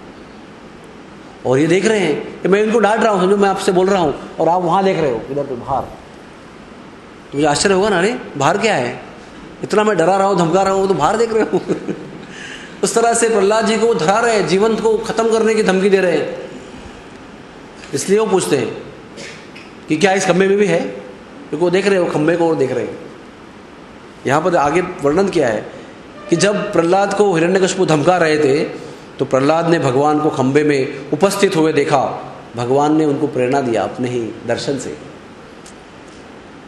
और ये देख रहे हैं कि मैं इनको डांट रहा हूँ, समझो मैं आपसे बोल रहा हूँ, और आप वहाँ देख रहे हो इधर पे बाहर। तो मुझे आश्चर्य होगा ना, अरे बाहर क्या है, इतना मैं डरा रहा हूँ, धमका रहा हूँ, तो बाहर देख रहे हो। उस तरह से प्रहलाद जी को वो धरा रहे हैं, जीवन को खत्म करने की धमकी दे रहे हैं। इसलिए वो पूछते हैं कि क्या इस खंबे में भी है, क्योंकि वो देख रहे हो खंबे को और देख रहे हैं। यहाँ पर आगे वर्णन किया है कि जब प्रहलाद को हिरण्यकशिपु धमका रहे थे तो प्रहलाद ने भगवान को खंबे में उपस्थित हुए देखा। भगवान ने उनको प्रेरणा दिया अपने ही दर्शन से।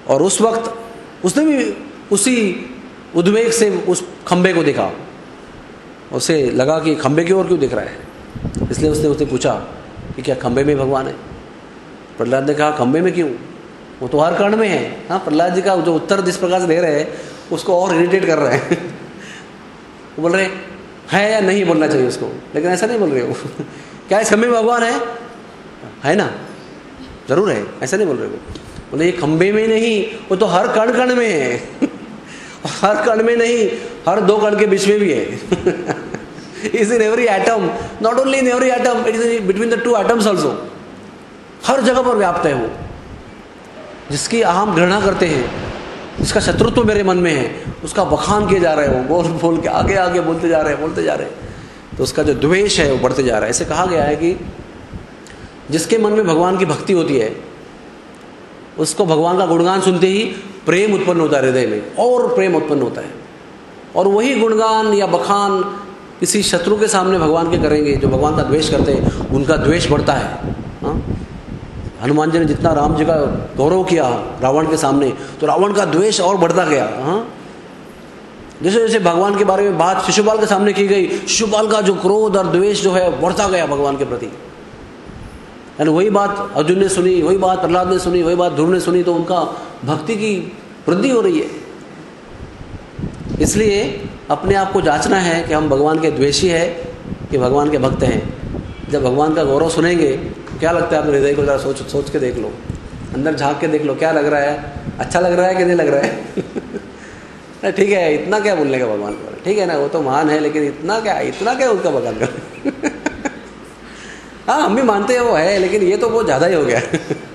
और उस वक्त उसने भी उसी उद्वेग से उस खंबे को देखा। उसे लगा कि खंबे की ओर क्यों दिख रहा है, इसलिए उसने उससे पूछा कि क्या खंबे में भगवान है? प्रहलाद ने कहा खंबे में क्यों, वो तो हर कण में है। हाँ, प्रहलाद जी का जो उत्तर जिस प्रकार से दे रहे हैं उसको और इरिटेट कर रहे हैं। वो बोल रहे है या नहीं बोलना चाहिए उसको, लेकिन ऐसा नहीं बोल रहे हो। क्या इस खंबे में भगवान है? है ना, जरूर है, ऐसा नहीं बोल रहे हो। बोले ये खंबे में नहीं, वो तो हर कण कण में है। हर कण में नहीं, हर दो कण के बीच में भी है। Is in every atom, not only in every atom, it is between the two atoms also. हर जगह पर व्याप्त है वो। जिसकी हम घृणा करते हैं, जिसका शत्रुत्व मेरे मन में है, उसका बखान किए जा रहे हो, बोल बोल के आगे आगे बोलते जा रहे हैं बोलते जा रहे हैं, तो उसका जो द्वेष है वो बढ़ते जा रहा है। ऐसे कहा गया है कि जिसके मन में भगवान की भक्ति होती है उसको भगवान का गुणगान सुनते ही प्रेम उत्पन्न होता है हृदय में, और प्रेम उत्पन्न होता है। और वही गुणगान या बखान किसी शत्रु के सामने भगवान के करेंगे जो भगवान का द्वेष करते हैं, उनका द्वेष बढ़ता है। हाँ, हनुमान जी ने जितना राम जी का गौरव किया रावण के सामने, तो रावण का द्वेष और बढ़ता गया। हाँ, जैसे जैसे भगवान के बारे में बात शिशुपाल के सामने की गई, शिशुपाल का जो क्रोध और द्वेष जो है बढ़ता गया भगवान के प्रति। यानी वही बात अर्जुन ने सुनी, वही बात प्रहलाद ने सुनी, वही बात ध्रुव ने सुनी, तो उनका भक्ति की वृद्धि हो रही है। इसलिए अपने आप को जांचना है कि हम भगवान के द्वेषी है कि भगवान के भक्त हैं। जब भगवान का गौरव सुनेंगे तो क्या लगता है, अपने हृदय को जरा सोच सोच के देख लो, अंदर झांक के देख लो, क्या लग रहा है, अच्छा लग रहा है कि नहीं लग रहा है। ठीक है, इतना क्या बोलने का भगवान को, ठीक है ना, वो तो महान है, लेकिन इतना क्या, इतना क्या उनका भगवान का। हाँ, हम भी मानते हैं वो है, लेकिन ये तो बहुत ज़्यादा ही हो गया।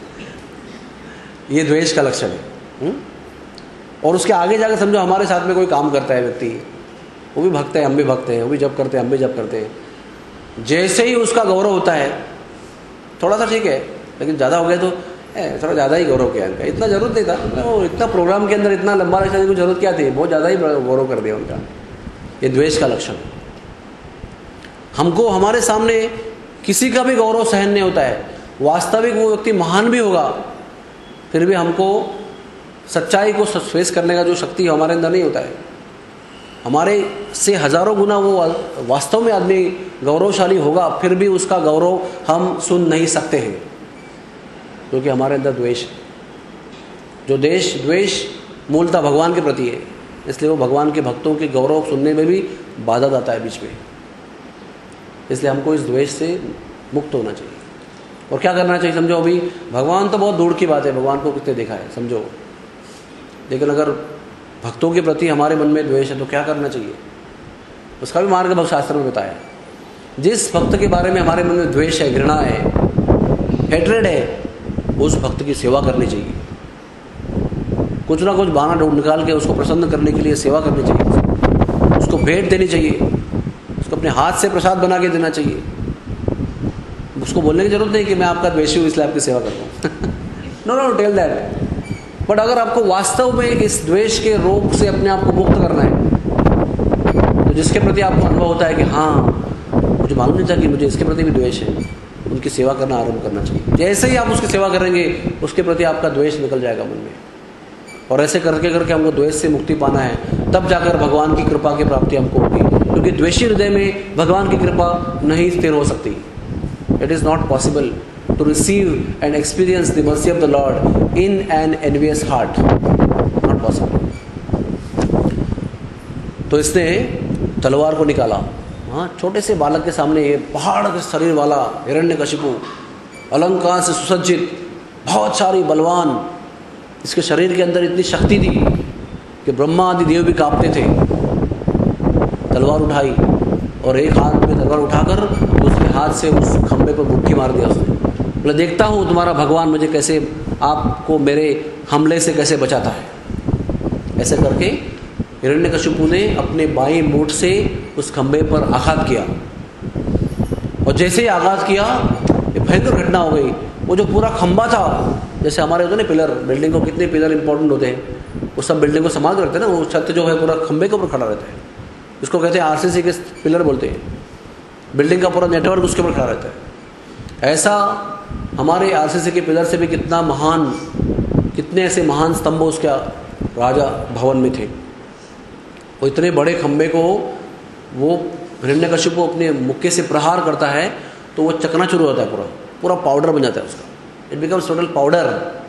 ये द्वेष का लक्षण है। हुँ? और उसके आगे जाकर समझो हमारे साथ में कोई काम करता है व्यक्ति, वो भी भक्त है, हम भी भक्त हैं, वो भी जप करते हैं, हम भी जप करते हैं। जैसे ही उसका गौरव होता है, थोड़ा सा ठीक है, लेकिन ज़्यादा हो गया तो ए, थोड़ा ज़्यादा ही गौरव किया इनका, इतना जरूरत नहीं था, वो इतना प्रोग्राम के अंदर इतना लंबा रखने की जरूरत क्या थी, बहुत ज़्यादा ही गौरव कर दिया उनका। ये द्वेष का लक्षण है। हमको हमारे सामने किसी का भी गौरव सहन नहीं होता है, वास्तविक वो व्यक्ति महान भी होगा, फिर भी हमको सच्चाई को फेस करने का जो शक्ति हमारे अंदर नहीं होता है। हमारे से हजारों गुना वो वास्तव में आदमी गौरवशाली होगा, फिर भी उसका गौरव हम सुन नहीं सकते हैं, क्योंकि हमारे अंदर द्वेष है। जो देश द्वेष मूलतः भगवान के प्रति है, इसलिए वो भगवान के भक्तों के गौरव सुनने में भी बाधा आता है बीच में। इसलिए हमको इस द्वेष से मुक्त होना चाहिए। और क्या करना चाहिए समझो, अभी भगवान तो बहुत दूर की बात है, भगवान को कितने देखा है समझो, लेकिन अगर भक्तों के प्रति हमारे मन में द्वेष है तो क्या करना चाहिए, उसका भी मार्ग भक्त शास्त्र में बताया। जिस भक्त के बारे में हमारे मन में द्वेष है, घृणा है, हेट्रेड है, उस भक्त की सेवा करनी चाहिए। कुछ ना कुछ बहाना ढूंढ निकाल के उसको प्रसन्न करने के लिए सेवा करनी चाहिए, उसको भेंट देनी चाहिए, उसको अपने हाथ से प्रसाद बना के देना चाहिए। उसको बोलने की जरूरत नहीं कि मैं आपका द्वेषी हूँ इसलिए आपकी सेवा करता हूँ। No no tell that. But अगर आपको वास्तव में इस द्वेष के रोग से अपने आप को मुक्त करना है, तो जिसके प्रति आपको अनुभव होता है कि हाँ मुझे मालूम नहीं था कि मुझे इसके प्रति भी द्वेष है, उनकी सेवा करना आरंभ करना चाहिए। जैसे ही आप उसकी सेवा करेंगे, उसके प्रति आपका द्वेष निकल जाएगा मन में। और ऐसे करके करके हमको द्वेष से मुक्ति पाना है, तब जाकर भगवान की कृपा की प्राप्ति हमको होगी। क्योंकि द्वेषी हृदय में भगवान की कृपा नहीं स्थिर हो सकती। It is not possible to receive and experience the mercy of the Lord in an envious heart. Not possible. तो इसने तलवार को निकाला। हाँ, छोटे से बालक के सामने ये पहाड़ के शरीर वाला हिरण्यकशिपु, अलंकार से सुसज्जित, बहुत सारी बलवान, इसके शरीर के अंदर इतनी शक्ति थी कि ब्रह्मा आदि देव भी कांपते थे। तलवार उठाई और एक हाथ में तलवार उठाकर दूसरे हाथ से उस खंबे पर मुट्ठी मार दिया उसने। बोले देखता हूँ तुम्हारा भगवान मुझे कैसे, आपको मेरे हमले से कैसे बचाता है। ऐसे करके हिरण्यकशिपु ने अपने बाएं मुठ से उस खंबे पर आघात किया, और जैसे ही आघात किया ये भयंकर घटना हो गई। वो जो पूरा खंबा था, जैसे हमारे होते ना पिलर, बिल्डिंग को कितने पिलर इंपॉर्टेंट होते हैं, वो सब बिल्डिंग को संभाल के रखते हैं ना, वो छत जो है पूरा खंबे के ऊपर खड़ा रहता है। इसको कहते हैं आरसीसी के पिलर बोलते हैं। बिल्डिंग का पूरा नेटवर्क उसके ऊपर खड़ा रहता है। ऐसा हमारे आरसीसी के पिलर से भी कितना महान कितने ऐसे महान स्तंभ उसका राजा भवन में थे। वो इतने बड़े खंबे को वो हिरण्यकशिपु अपने मुक्के से प्रहार करता है तो वो चकनाचूर हो जाता है, पूरा पूरा पाउडर बन जाता है उसका, इट बिकम्स टोटल पाउडर।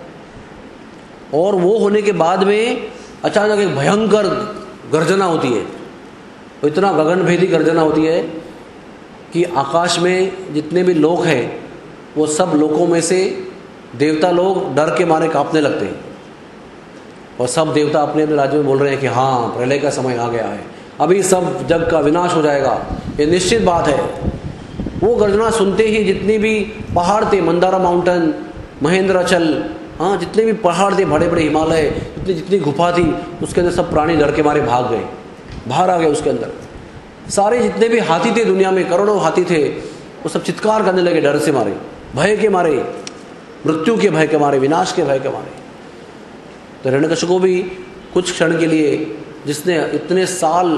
और वो होने के बाद में अचानक एक भयंकर गर्जना होती है, तो इतना गगनभेदी गर्जना होती है कि आकाश में जितने भी लोग हैं वो सब लोगों में से देवता लोग डर के मारे कांपने लगते हैं, और सब देवता अपने अपने राज्य में बोल रहे हैं कि हाँ प्रलय का समय आ गया है, अभी सब जग का विनाश हो जाएगा, ये निश्चित बात है। वो गर्जना सुनते ही जितने भी पहाड़ थे, मंदारा माउंटेन, महेंद्राचल, हाँ जितने भी पहाड़ थे, बड़े बड़े हिमालय, जितनी जितनी गुफा थी, उसके अंदर सब प्राणी डर के मारे भाग गए, बाहर आ गए उसके अंदर। सारे जितने भी हाथी थे दुनिया में, करोड़ों हाथी थे, वो सब चित्कार करने लगे डर से मारे, भय के मारे, मृत्यु के भय के मारे, विनाश के भय के मारे। तो हिरण्यकशिपु को भी कुछ क्षण के लिए, जिसने इतने साल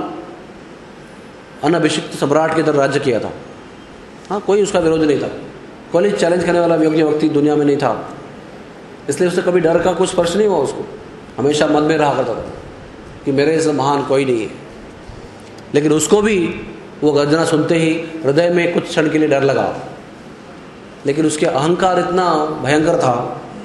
अनभिषिक्त सम्राट के तरह राज्य किया था, हाँ कोई उसका विरोध नहीं था, कोई चैलेंज करने वाला योग्य व्यक्ति दुनिया में नहीं था, इसलिए उससे कभी डर का कुछ स्पर्श नहीं हुआ। उसको हमेशा मन में रहा करता था कि मेरे से महान कोई नहीं है। लेकिन उसको भी वो गर्जना सुनते ही हृदय में कुछ क्षण के लिए डर लगा, लेकिन उसके अहंकार इतना भयंकर था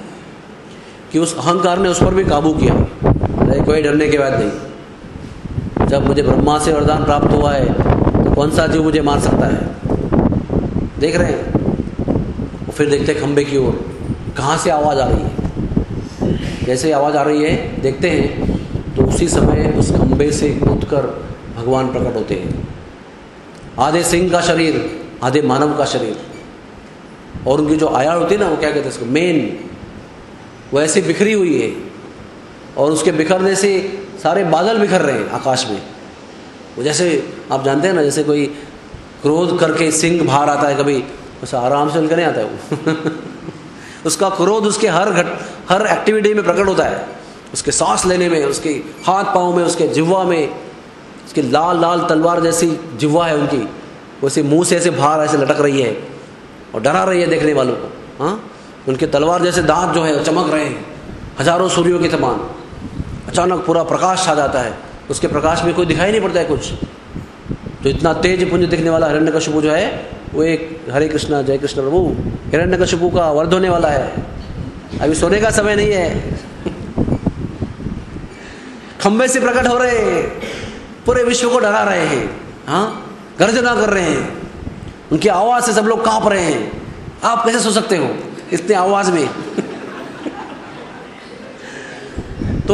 कि उस अहंकार ने उस पर भी काबू किया। नहीं, कोई डरने की बात नहीं, जब मुझे ब्रह्मा से वरदान प्राप्त हुआ है तो कौन सा जीव मुझे मार सकता है। देख रहे हैं, और फिर देखते खंबे की ओर, कहाँ से आवाज़ आ रही है। जैसे आवाज़ आ रही है देखते हैं तो उसी समय उस खंबे से कूदकर भगवान प्रकट होते हैं। आधे सिंह का शरीर, आधे मानव का शरीर, और उनकी जो आया होती है ना, वो क्या कहते हैं उसको, मेन, वो ऐसी बिखरी हुई है, और उसके बिखरने से सारे बादल बिखर रहे हैं आकाश में। वो जैसे आप जानते हैं ना, जैसे कोई क्रोध करके सिंह बाहर आता है कभी, वैसे आराम से उनका नहीं आता है वो उसका क्रोध उसके हर घट हर एक्टिविटी में प्रकट होता है, उसके सांस लेने में, उसके हाथ पाँव में, उसके जिह्वा में, उसकी लाल लाल तलवार जैसी जिह्वा है उनकी, वैसे मुंह से ऐसे बाहर ऐसे लटक रही है और डरा रही है देखने वालों को। हाँ, उनके तलवार जैसे दांत जो है चमक रहे हैं हजारों सूर्यों के समान। अचानक पूरा प्रकाश छा जाता है, उसके प्रकाश में कोई दिखाई नहीं पड़ता है कुछ। तो इतना तेज पुंज दिखने वाला हिरण्यकशिपु जो है वो एक, हरे कृष्णा जय कृष्ण प्रभु, हिरण्यकशिपु का वध होने वाला है, अभी सोने का समय नहीं है। खंबे से प्रकट हो रहे हैं, पूरे विश्व को डरा रहे हैं, हाँ गर्जना कर रहे हैं, उनकी आवाज से सब लोग कांप रहे हैं। आप कैसे सो सकते हो इतने आवाज में तो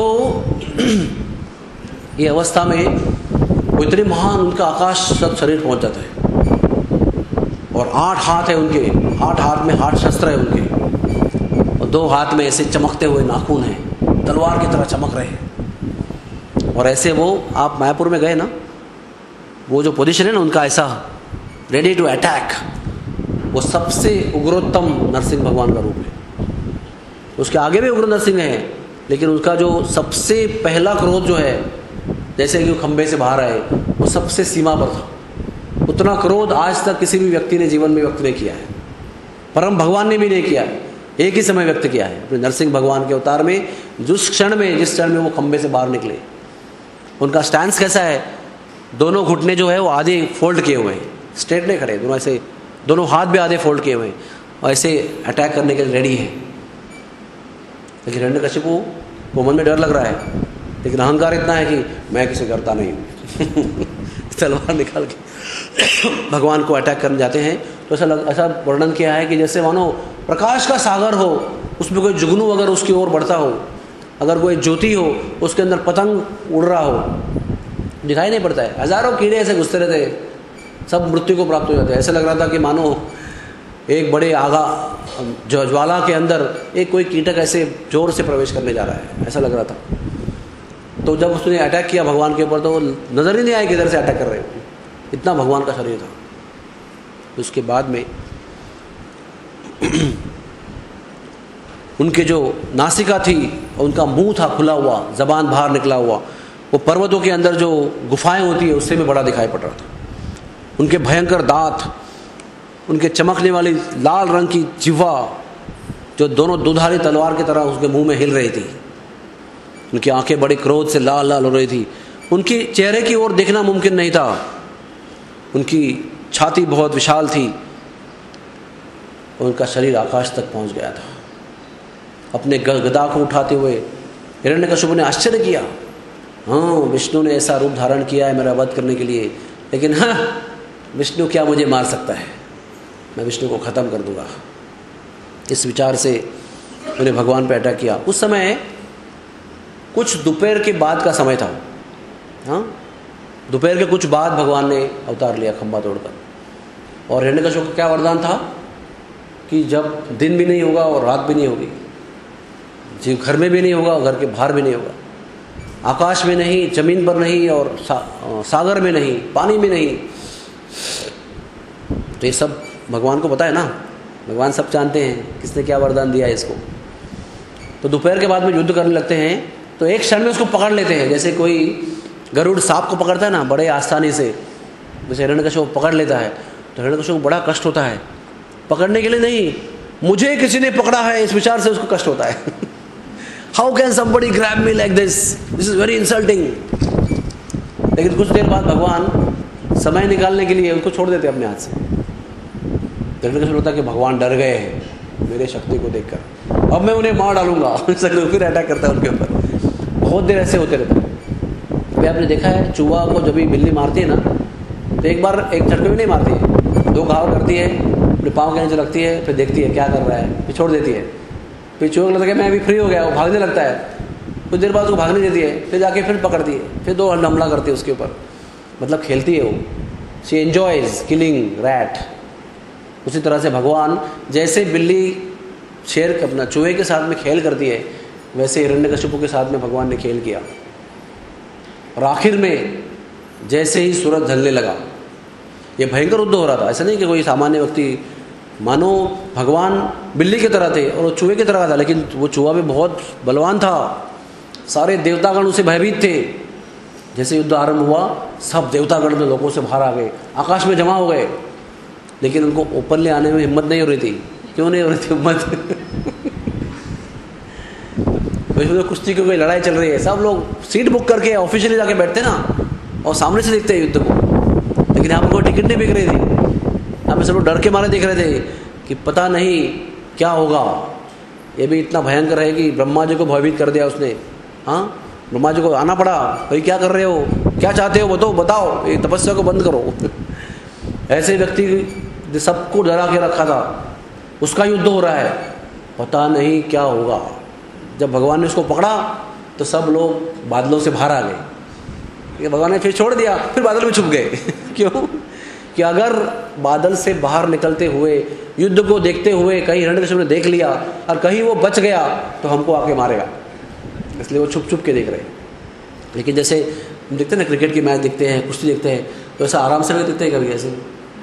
ये अवस्था में वो इतने महान, उनका आकाश तक शरीर पहुंच जाता है, और आठ हाथ है उनके, आठ हाथ में हाथ शस्त्र है उनके, और दो हाथ में ऐसे चमकते हुए नाखून हैं, तलवार की तरह चमक रहे हैं। और ऐसे वो, आप मायापुर में गए ना, वो जो पोजीशन है ना उनका, ऐसा रेडी टू अटैक, वो सबसे उग्रोत्तम नरसिंह भगवान का रूप है। उसके आगे भी उग्र नरसिंह है, लेकिन उनका जो सबसे पहला क्रोध जो है, जैसे कि वो खंबे से बाहर आए, वो सबसे सीमा पर था। उतना क्रोध आज तक किसी भी व्यक्ति ने जीवन में व्यक्त नहीं किया है, परम भगवान ने भी नहीं किया है, एक ही समय व्यक्त किया है अपने नरसिंह भगवान के अवतार में। जिस क्षण में जिस क्षण में वो खंबे से बाहर निकले, उनका स्टैंस कैसा है, दोनों घुटने जो है वो आधे फोल्ड किए हुए हैं, स्ट्रेट नहीं खड़े, दोनों ऐसे, दोनों हाथ भी आधे फोल्ड किए हुए हैं, और ऐसे अटैक करने के लिए रेडी है। लेकिन हिरण्यकशिपु को मन में डर लग रहा है, लेकिन अहंकार इतना है कि मैं किसी करता नहीं हूँ तलवार निकाल के भगवान को अटैक करने जाते हैं। तो ऐसा लग, ऐसा वर्णन किया है कि जैसे मानो प्रकाश का सागर हो, उसमें कोई जुगनू अगर उसकी ओर बढ़ता हो, अगर कोई ज्योति हो, उसके अंदर पतंग उड़ रहा हो, दिखाई नहीं पड़ता है, हजारों कीड़े ऐसे घुसते रहते हैं, सब मृत्यु को प्राप्त हो जाते हैं। ऐसा लग रहा था कि मानो एक बड़े आगा ज्वाला के अंदर एक कोई कीटक ऐसे जोर से प्रवेश करने जा रहा है, ऐसा लग रहा था। तो जब उसने अटैक किया भगवान के ऊपर, तो वो नजर ही नहीं आया किधर से अटैक कर रहे हैं, इतना भगवान का शरीर था। उसके बाद में उनके जो नासिका थी, उनका मुंह था खुला हुआ, जबान बाहर निकला हुआ, वो पर्वतों के अंदर जो गुफाएं होती है उससे भी बड़ा दिखाई पड़ रहा था। उनके भयंकर दांत, उनके चमकने वाली लाल रंग की जिह्वा, जो दोनों दुधारी तलवार की तरह उसके मुंह में हिल रही थी। उनकी आंखें बड़ी क्रोध से लाल लाल हो रही थी। उनकी चेहरे की ओर देखना मुमकिन नहीं था। उनकी छाती बहुत विशाल थी और उनका शरीर आकाश तक पहुंच गया था। अपने गदा को उठाते हुए हिरण्यकशिपु ने आश्चर्य किया, हाँ विष्णु ने ऐसा रूप धारण किया है मेरा वध करने के लिए, लेकिन हाँ विष्णु क्या मुझे मार सकता है, मैं विष्णु को ख़त्म कर दूंगा। इस विचार से उन्हें भगवान पर अटैक किया। उस समय कुछ दोपहर के बाद का समय था। हाँ दोपहर के कुछ बाद भगवान ने अवतार लिया खंबा तोड़कर। और हिरण्यकशिपु का क्या वरदान था कि जब दिन भी नहीं होगा और रात भी नहीं होगी, जीव घर में भी नहीं होगा और घर के बाहर भी नहीं होगा, आकाश में नहीं, जमीन पर नहीं और सा, सागर में नहीं, पानी में नहीं। तो ये सब भगवान को पता है ना, भगवान सब जानते हैं किसने क्या वरदान दिया है इसको। तो दोपहर के बाद में युद्ध करने लगते हैं तो एक क्षण में उसको पकड़ लेते हैं। जैसे कोई गरुड़ सांप को पकड़ता है ना बड़े आसानी से, जैसे हिरण्यकशिपु पकड़ लेता है। तो हिरण्यकशिपु को बड़ा कष्ट होता है, पकड़ने के लिए नहीं, मुझे किसी ने पकड़ा है इस विचार से उसको कष्ट होता है। How can somebody grab me like this, this is very insulting. लेकिन कुछ देर बाद भगवान समय निकालने के लिए उसको छोड़ देते अपने हाथ से। हिरण्यकशिपु होता है कि भगवान डर गए हैं मेरे शक्ति को देखकर, अब मैं उन्हें मार डालूंगा। फिर अटैक करता है उनके ऊपर। बहुत देर ऐसे होते रहते हैं। अभी आपने देखा है चूहा को जब भी बिल्ली मारती है ना तो एक बार एक झटके में नहीं मारती है, दो घाव करती है, अपने पाँव के नीचे रखती है, फिर देखती है क्या कर रहा है, फिर छोड़ देती है। फिर चूहे को लगता है मैं अभी फ्री हो गया, वो भागने लगता है, कुछ देर बाद उसको भागने देती है, फिर जाके फिर पकड़ती है, फिर दो हमला करती है उसके ऊपर, मतलब खेलती है वो। She enjoys killing rat. उसी तरह से भगवान जैसे बिल्ली शेर अपना चूहे के साथ में खेल करती है, वैसे हिरण्यकशिपु के साथ में भगवान ने खेल किया। और आखिर में जैसे ही सूरज ढलने लगा, ये भयंकर युद्ध हो रहा था। ऐसा नहीं कि कोई सामान्य व्यक्ति, मानो भगवान बिल्ली की तरह थे और वो चूहे की तरह था, लेकिन वो चूहा भी बहुत बलवान था। सारे देवतागण उसे भयभीत थे। जैसे युद्ध आरंभ हुआ सब देवतागण में लोगों से बाहर आ गए, आकाश में जमा हो गए, लेकिन उनको ऊपर ले आने में हिम्मत नहीं हो रही थी। क्यों नहीं हो रही थी हिम्मत? कुश्ती की कोई लड़ाई चल रही है, सब लोग सीट बुक करके ऑफिशियली जाके बैठते ना और सामने से देखते हैं युद्ध को। लेकिन यहाँ पर कोई टिकट नहीं बिक रही थी, यहाँ पे सब लोग डर के मारे देख रहे थे कि पता नहीं क्या होगा। ये भी इतना भयंकर है कि ब्रह्मा जी को भयभीत कर दिया उसने। हाँ ब्रह्मा जी को आना पड़ा, भाई क्या कर रहे हो, क्या चाहते हो, बताओ बताओ, ये तपस्या को बंद करो। ऐसे व्यक्ति सबको डरा के रखा था, उसका युद्ध हो रहा है, पता नहीं क्या होगा। जब भगवान ने उसको पकड़ा तो सब लोग बादलों से बाहर आ गए। ये भगवान ने फिर छोड़ दिया, फिर बादल में छुप गए। क्यों? कि अगर बादल से बाहर निकलते हुए युद्ध को देखते हुए कहीं हिरण्यकशिपु ने देख लिया और कहीं वो बच गया तो हमको आके मारेगा, इसलिए वो छुप छुप के देख रहे हैं। लेकिन जैसे हम देखते हैं ना क्रिकेट की मैच देखते हैं, कुश्ती देखते हैं, तो ऐसा आराम से नहीं देखते हैं कभी ऐसे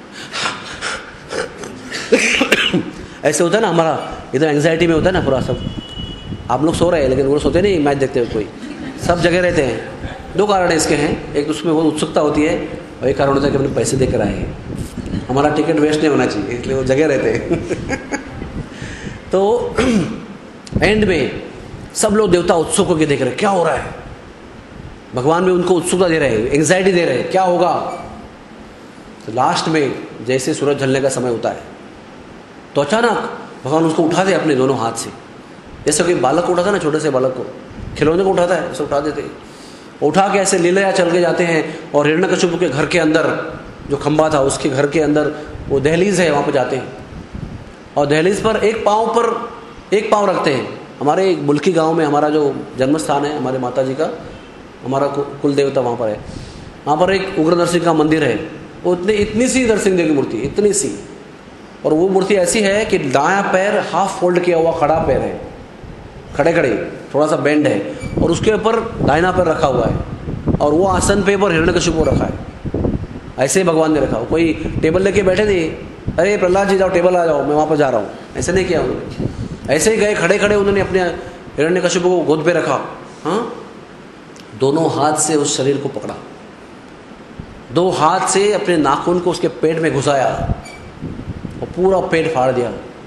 ऐसे होता है ना हमारा, इधर एंग्जाइटी में होता है ना पूरा सब। आप लोग सो रहे हैं लेकिन वो सोते नहीं, मैच देखते हुए कोई सब जगह रहते हैं। दो कारण इसके हैं, एक उसमें बहुत उत्सुकता होती है और एक कारण होता है कि अपने पैसे देकर आए हैं, हमारा टिकट वेस्ट नहीं होना चाहिए, इसलिए वो जगह रहते हैं। तो एंड में सब लोग देवता उत्सुक होकर देख रहे हैं क्या हो रहा है। भगवान भी उनको उत्सुकता दे रहे हैं, एंग्जाइटी दे रहे हैं क्या होगा। तो लास्ट में जैसे सूरज ढलने का समय होता है तो अचानक भगवान उसको उठा दे अपने दोनों हाथ से, जैसे कोई बालक को उठाता है ना, छोटे से बालक को खिलौने को उठाता है, उसे उठा देते हैं। उठा के ऐसे लीला चल के जाते हैं और हिरण्यकशिपु के घर के अंदर जो खंबा था उसके घर के अंदर वो दहलीज है, वहाँ पर जाते हैं और दहलीज पर एक पाँव पर एक पाँव रखते हैं। हमारे एक बुल्की गाँव में हमारा जो जन्म स्थान है, हमारे माता जी का, हमारा कुल देवता वहाँ पर है। वहाँ पर एक उग्र नरसिंह का मंदिर है, वो इतनी इतनी सी नरसिंह देव की मूर्ति, इतनी सी, और वो मूर्ति ऐसी है कि दायां पैर हाफ फोल्ड किया हुआ खड़ा पैर है, खड़े खड़े थोड़ा सा बेंड है, और उसके ऊपर दाहिना पैर रखा हुआ है और वो आसन पे पर हिरण्यकशिपु रखा है। ऐसे ही भगवान ने रखा हो। कोई टेबल लेके बैठे नहीं, अरे प्रहलाद जी जाओ टेबल आ जाओ मैं वहाँ पर जा रहा हूँ, ऐसे नहीं किया उन्होंने। ऐसे ही गए खड़े खड़े उन्होंने अपने हिरण्यकशिपु को गोद पे रखा, हाँ, दोनों हाथ से उस शरीर को पकड़ा, दो हाथ से अपने नाखून को उसके पेट में घुसाया और पूरा पेट फाड़ दिया।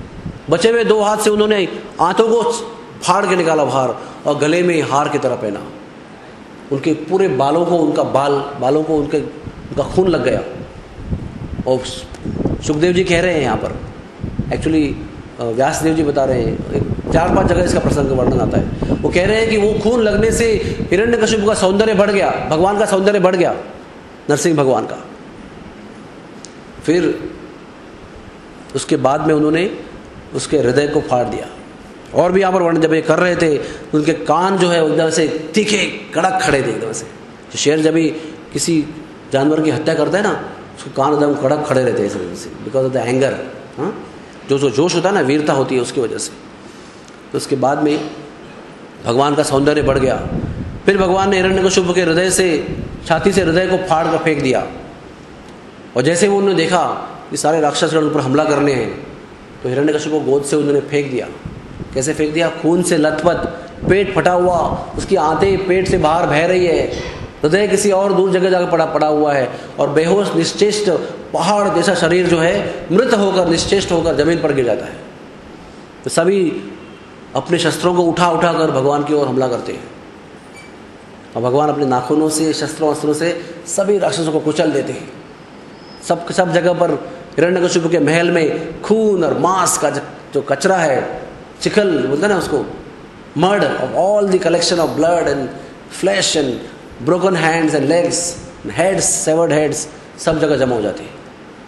बचे हुए दो हाथ से उन्होंने आंतों को फाड़ के निकाला बाहर और गले में हार की तरह पहना। उनके पूरे बालों को, उनका बाल बालों को उनके उनका खून लग गया। और सुखदेव जी कह रहे हैं यहाँ पर, एक्चुअली व्यासदेव जी बता रहे हैं, चार पांच जगह इसका प्रसंग वर्णन आता है। वो कह रहे हैं कि वो खून लगने से हिरण्यकशिपु का सौंदर्य बढ़ गया, भगवान का सौंदर्य बढ़ गया, नरसिंह भगवान का। फिर उसके बाद में उन्होंने उसके हृदय को फाड़ दिया। और भी यहाँ पर वर्णन जब ये कर रहे थे, उनके कान जो है एकदम से तीखे कड़क खड़े थे एकदम से। शेर जब भी किसी जानवर की हत्या करता है ना, उसके कान एकदम कड़क खड़े रहते हैं इस वजह से, बिकॉज ऑफ द एंगर। हाँ, जो जो जोश होता है ना, वीरता होती है उसकी वजह से। तो उसके बाद में भगवान का सौंदर्य बढ़ गया। फिर भगवान ने हिरण्यकशिपु के हृदय से, छाती से हृदय को फाड़ कर फेंक दिया। और जैसे वो उन्होंने देखा कि सारे राक्षसगण उन पर हमला करने हैं, तो हिरण्यकशिपु को गोद से उन्होंने फेंक दिया। कैसे फेंक दिया? खून से लथपथ, पेट फटा हुआ, उसकी आंतें पेट से बाहर बह रही है, हृदय किसी और दूर जगह जाकर पड़ा पड़ा हुआ है, और बेहोश निश्चेष्ट पहाड़ जैसा शरीर जो है मृत होकर, निश्चेष्ट होकर जमीन पर गिर जाता है। तो सभी अपने शस्त्रों को उठा उठा कर भगवान की ओर हमला करते हैं, और भगवान अपने नाखूनों से, शस्त्रों अस्त्रों से सभी राक्षसों को कुचल देते हैं। सब सब जगह पर हिरण्यकशिपु के महल में खून और मांस का जो कचरा है, चिकल बोलते हैं ना उसको, murder of all the collection of blood and flesh and broken hands and legs, heads, severed heads, सब जगह जमा हो जाते हैं।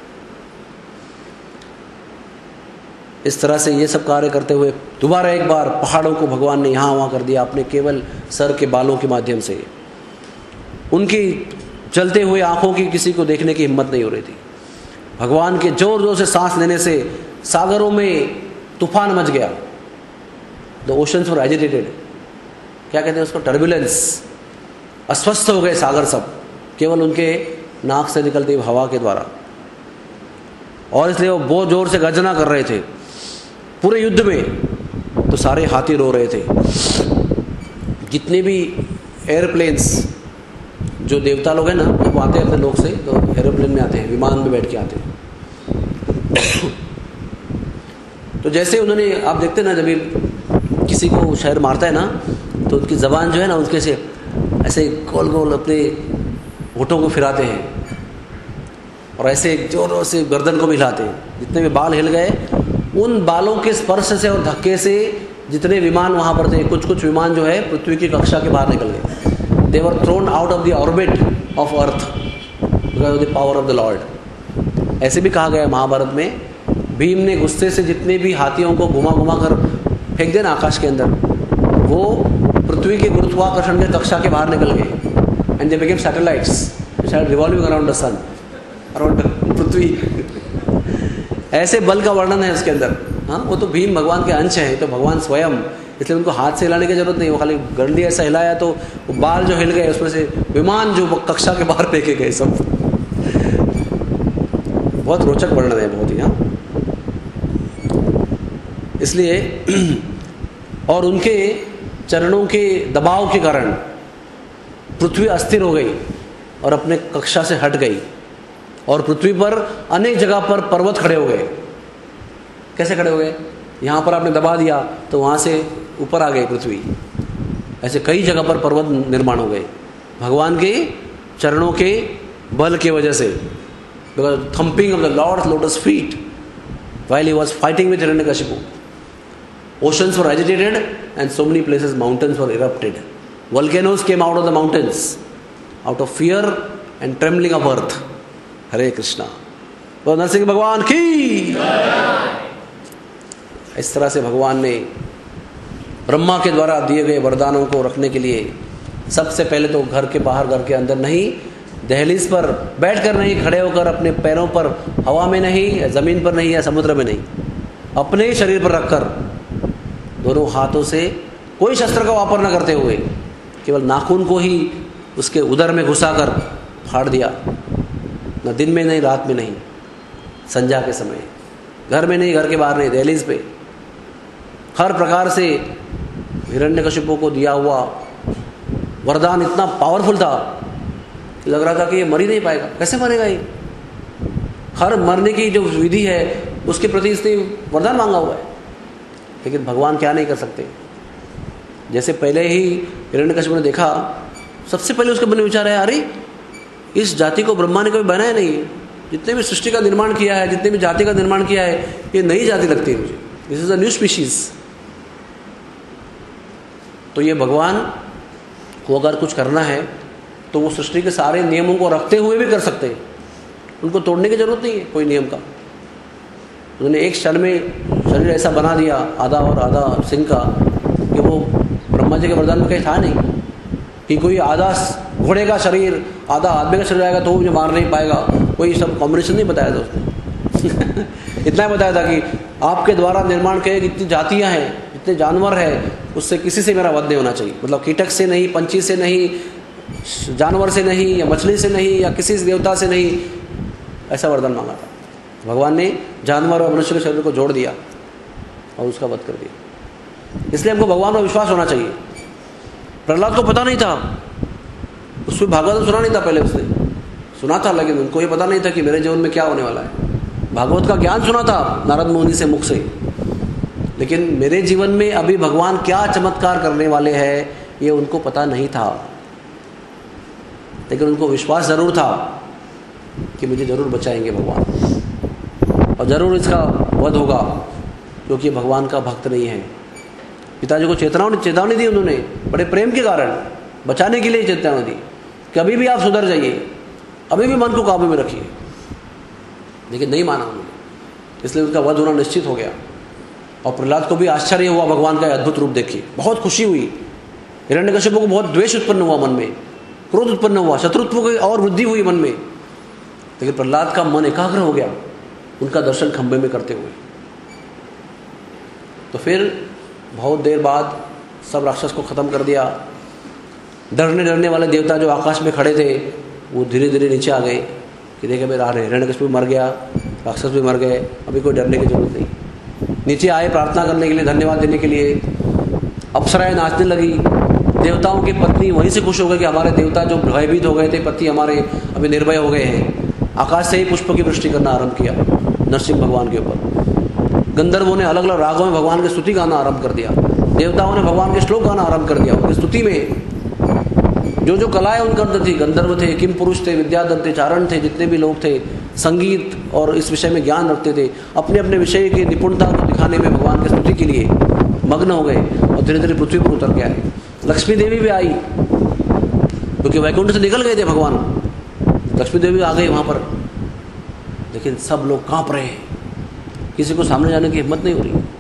इस तरह से ये सब कार्य करते हुए दोबारा एक बार पहाड़ों को भगवान ने यहाँ वहाँ कर दिया अपने केवल सर के बालों के माध्यम से। उनकी जलते हुए आंखों की किसी को देखने की हिम्मत नहीं हो रही थी। भगवान के जोर जोर से सांस लेने से सागरों में तूफान मच गया। द ओशंस वर एजिटेटेड, क्या कहते हैं उसको, टर्बुलेंस। अस्वस्थ हो गए सागर सब, केवल उनके नाक से निकलती हुई हवा के द्वारा। और इसलिए वो बहुत जोर से गर्जना कर रहे थे पूरे युद्ध में। तो सारे हाथी रो रहे थे। जितने भी एयरप्लेन्स, जो देवता लोग हैं ना, वो आते हैं अपने लोग से तो एरोप्लेन में आते हैं, विमान में बैठ के आते हैं। तो जैसे उन्होंने, आप देखते हैं ना, जब किसी को शहर मारता है ना, तो उनकी ज़बान जो है ना, उसके से ऐसे गोल गोल अपने होठों को फिराते हैं, और ऐसे जोरों से गर्दन को भी हिलाते हैं। जितने भी बाल हिल गए, उन बालों के स्पर्श से और धक्के से जितने विमान वहाँ पर थे, कुछ कुछ विमान जो है पृथ्वी की कक्षा के बाहर निकल गए। They were thrown out of the orbit of earth because of the power of the lord. ऐसे भी कहा गया है महाभारत में, भीम ने गुस्से से जितने भी हाथियों को घुमा घुमा कर फेंक देना आकाश के अंदर, वो पृथ्वी के गुरुत्वाकर्षण के कक्षा के बाहर निकल गए। And they became satellites revolving around the sun, around पृथ्वी। ऐसे बल का वर्णन है उसके अंदर। हाँ, वो तो भीम भगवान के अंश हैं, तो भगवान स्वयं, इसलिए उनको हाथ से हिलाने की जरूरत नहीं। वो खाली गंडी ऐसा हिलाया तो वो बाल जो हिल गए, उसमें से विमान जो कक्षा के बाहर फेंके गए सब। बहुत रोचक वर्णन है, बहुत ही। हाँ, इसलिए और उनके चरणों के दबाव के कारण पृथ्वी अस्थिर हो गई और अपने कक्षा से हट गई, और पृथ्वी पर अनेक जगह पर पर्वत खड़े हो गए। कैसे खड़े हो गए? यहाँ पर आपने दबा दिया तो वहाँ से ऊपर आ गई पृथ्वी। ऐसे कई जगह पर पर्वत निर्माण हो गए भगवान के चरणों के बल की वजह से। Because thumping of the lord's lotus feet while he was fighting with Hiranyakashipu, oceans were agitated and so many places mountains were erupted. Volcanoes came out of the mountains out of fear and trembling of earth. Hare Krishna. तो नरसिंह भगवान की। इस तरह से भगवान ने ब्रह्मा के द्वारा दिए गए वरदानों को रखने के लिए सबसे पहले तो घर के बाहर, घर के अंदर नहीं, दहलीज पर बैठकर नहीं, खड़े होकर अपने पैरों पर, हवा में नहीं, ज़मीन पर नहीं, या समुद्र में नहीं, अपने ही शरीर पर रखकर दोनों हाथों से कोई शस्त्र का वापर न करते हुए केवल नाखून को ही उसके उदर में घुसाकर फाड़ दिया। न दिन में नहीं, रात में नहीं, संध्या के समय, घर में नहीं, घर के बाहर नहीं, दहलीज पे। हर प्रकार से हिरण्यकशिपु को दिया हुआ वरदान इतना पावरफुल था कि लग रहा था कि ये मर ही नहीं पाएगा। कैसे मरेगा ये? हर मरने की जो विधि है उसके प्रति इसने वरदान मांगा हुआ है। लेकिन भगवान क्या नहीं कर सकते। जैसे पहले ही हिरण्यकशिपु ने देखा, सबसे पहले उसके मन में विचार आया, अरे इस जाति को ब्रह्मा ने कभी बनाया नहीं है, जितने भी सृष्टि का निर्माण किया है, जितने भी जाति का निर्माण किया है, ये नई जाति लगती है मुझे, this is a new species. तो ये भगवान को अगर कुछ करना है तो वो सृष्टि के सारे नियमों को रखते हुए भी कर सकते हैं, उनको तोड़ने की जरूरत नहीं है कोई नियम का। उन्होंने एक क्षण में शरीर ऐसा बना दिया, आधा और आधा सिंह का, कि वो ब्रह्मा जी के वरदान में कहीं था नहीं कि कोई आधा घोड़े का शरीर आधा आदमी का शरीर आएगा तो वो मुझे मार नहीं पाएगा। कोई सब कॉम्बिनेशन नहीं बताया था उसने इतना ही बताया था कि आपके द्वारा निर्माण किए जितनी जातियां हैं, जितने जानवर हैं, उससे किसी से मेरा वध नहीं होना चाहिए। मतलब कीटक से नहीं, पंछी से नहीं, जानवर से नहीं, या मछली से नहीं, या किसी देवता से नहीं, ऐसा वरदान मांगा था। भगवान ने जानवर और मनुष्य के शरीर को जोड़ दिया और उसका वध कर दिया। इसलिए हमको भगवान पर विश्वास होना चाहिए। प्रहलाद को पता नहीं था, उसमें भागवत सुना नहीं था, पहले उसने सुना था लेकिन उनको ये पता नहीं था कि मेरे जीवन में क्या होने वाला है। भागवत का ज्ञान सुना था नारद मुनि से मुख से, लेकिन मेरे जीवन में अभी भगवान क्या चमत्कार करने वाले हैं ये उनको पता नहीं था। लेकिन उनको विश्वास जरूर था कि मुझे जरूर बचाएंगे भगवान, और जरूर इसका वध होगा, क्योंकि भगवान का भक्त नहीं है। पिताजी को चेतावनी चेतावनी दी उन्होंने, बड़े प्रेम के कारण बचाने के लिए चेतावनी दी कि अभी भी आप सुधर जाइए, अभी भी मन को काबू में रखिए। लेकिन नहीं माना उन्होंने, इसलिए उनका वध होना निश्चित हो गया। और प्रहलाद को भी आश्चर्य हुआ भगवान का अद्भुत रूप देखिए, बहुत खुशी हुई। हिरण्यकशिपु को बहुत द्वेष उत्पन्न हुआ मन में, क्रोध उत्पन्न हुआ, शत्रुत्व की और वृद्धि हुई मन में। लेकिन प्रहलाद का मन एकाग्र हो गया उनका दर्शन खंबे में करते हुए। तो फिर बहुत देर बाद सब राक्षस को खत्म कर दिया। डरने डरने वाले देवता जो आकाश में खड़े थे वो धीरे धीरे नीचे आ गए कि देखे मेरे आ रहे, हिरण्यकशिपु भी मर गया, राक्षस भी मर गए, अभी कोई डरने की जरूरत नहीं। नीचे आए प्रार्थना करने के लिए, धन्यवाद देने के लिए। अप्सराएं नाचने लगी, देवताओं की पत्नी वहीं से खुश हो गई कि हमारे देवता जो भयभीत हो गए थे, पति हमारे अभी निर्भय हो गए हैं। आकाश से ही पुष्प की वृष्टि करना आरंभ किया नरसिंह भगवान के ऊपर। गंधर्वों ने अलग अलग रागों में भगवान की स्तुति गाना आरंभ कर दिया, देवताओं ने भगवान के श्लोक गाना आरंभ कर दिया। उनकी स्तुति में जो जो कलाएं उनके अंदर थी, गंधर्व थे, किम पुरुष थे, विद्याधर थे, चारण थे, जितने भी लोग थे, संगीत और इस विषय में ज्ञान रखते थे, अपने अपने विषय की निपुणता को दिखाने में भगवान की स्तुति के लिए मग्न हो गए और धीरे धीरे पृथ्वी पर उतर के आए। लक्ष्मी देवी भी आई, क्योंकि वैकुंठ से निकल गए थे भगवान, लक्ष्मी देवी आ गई वहां पर। लेकिन सब लोग कांप रहे हैं, किसी को सामने जाने की हिम्मत नहीं हो रही।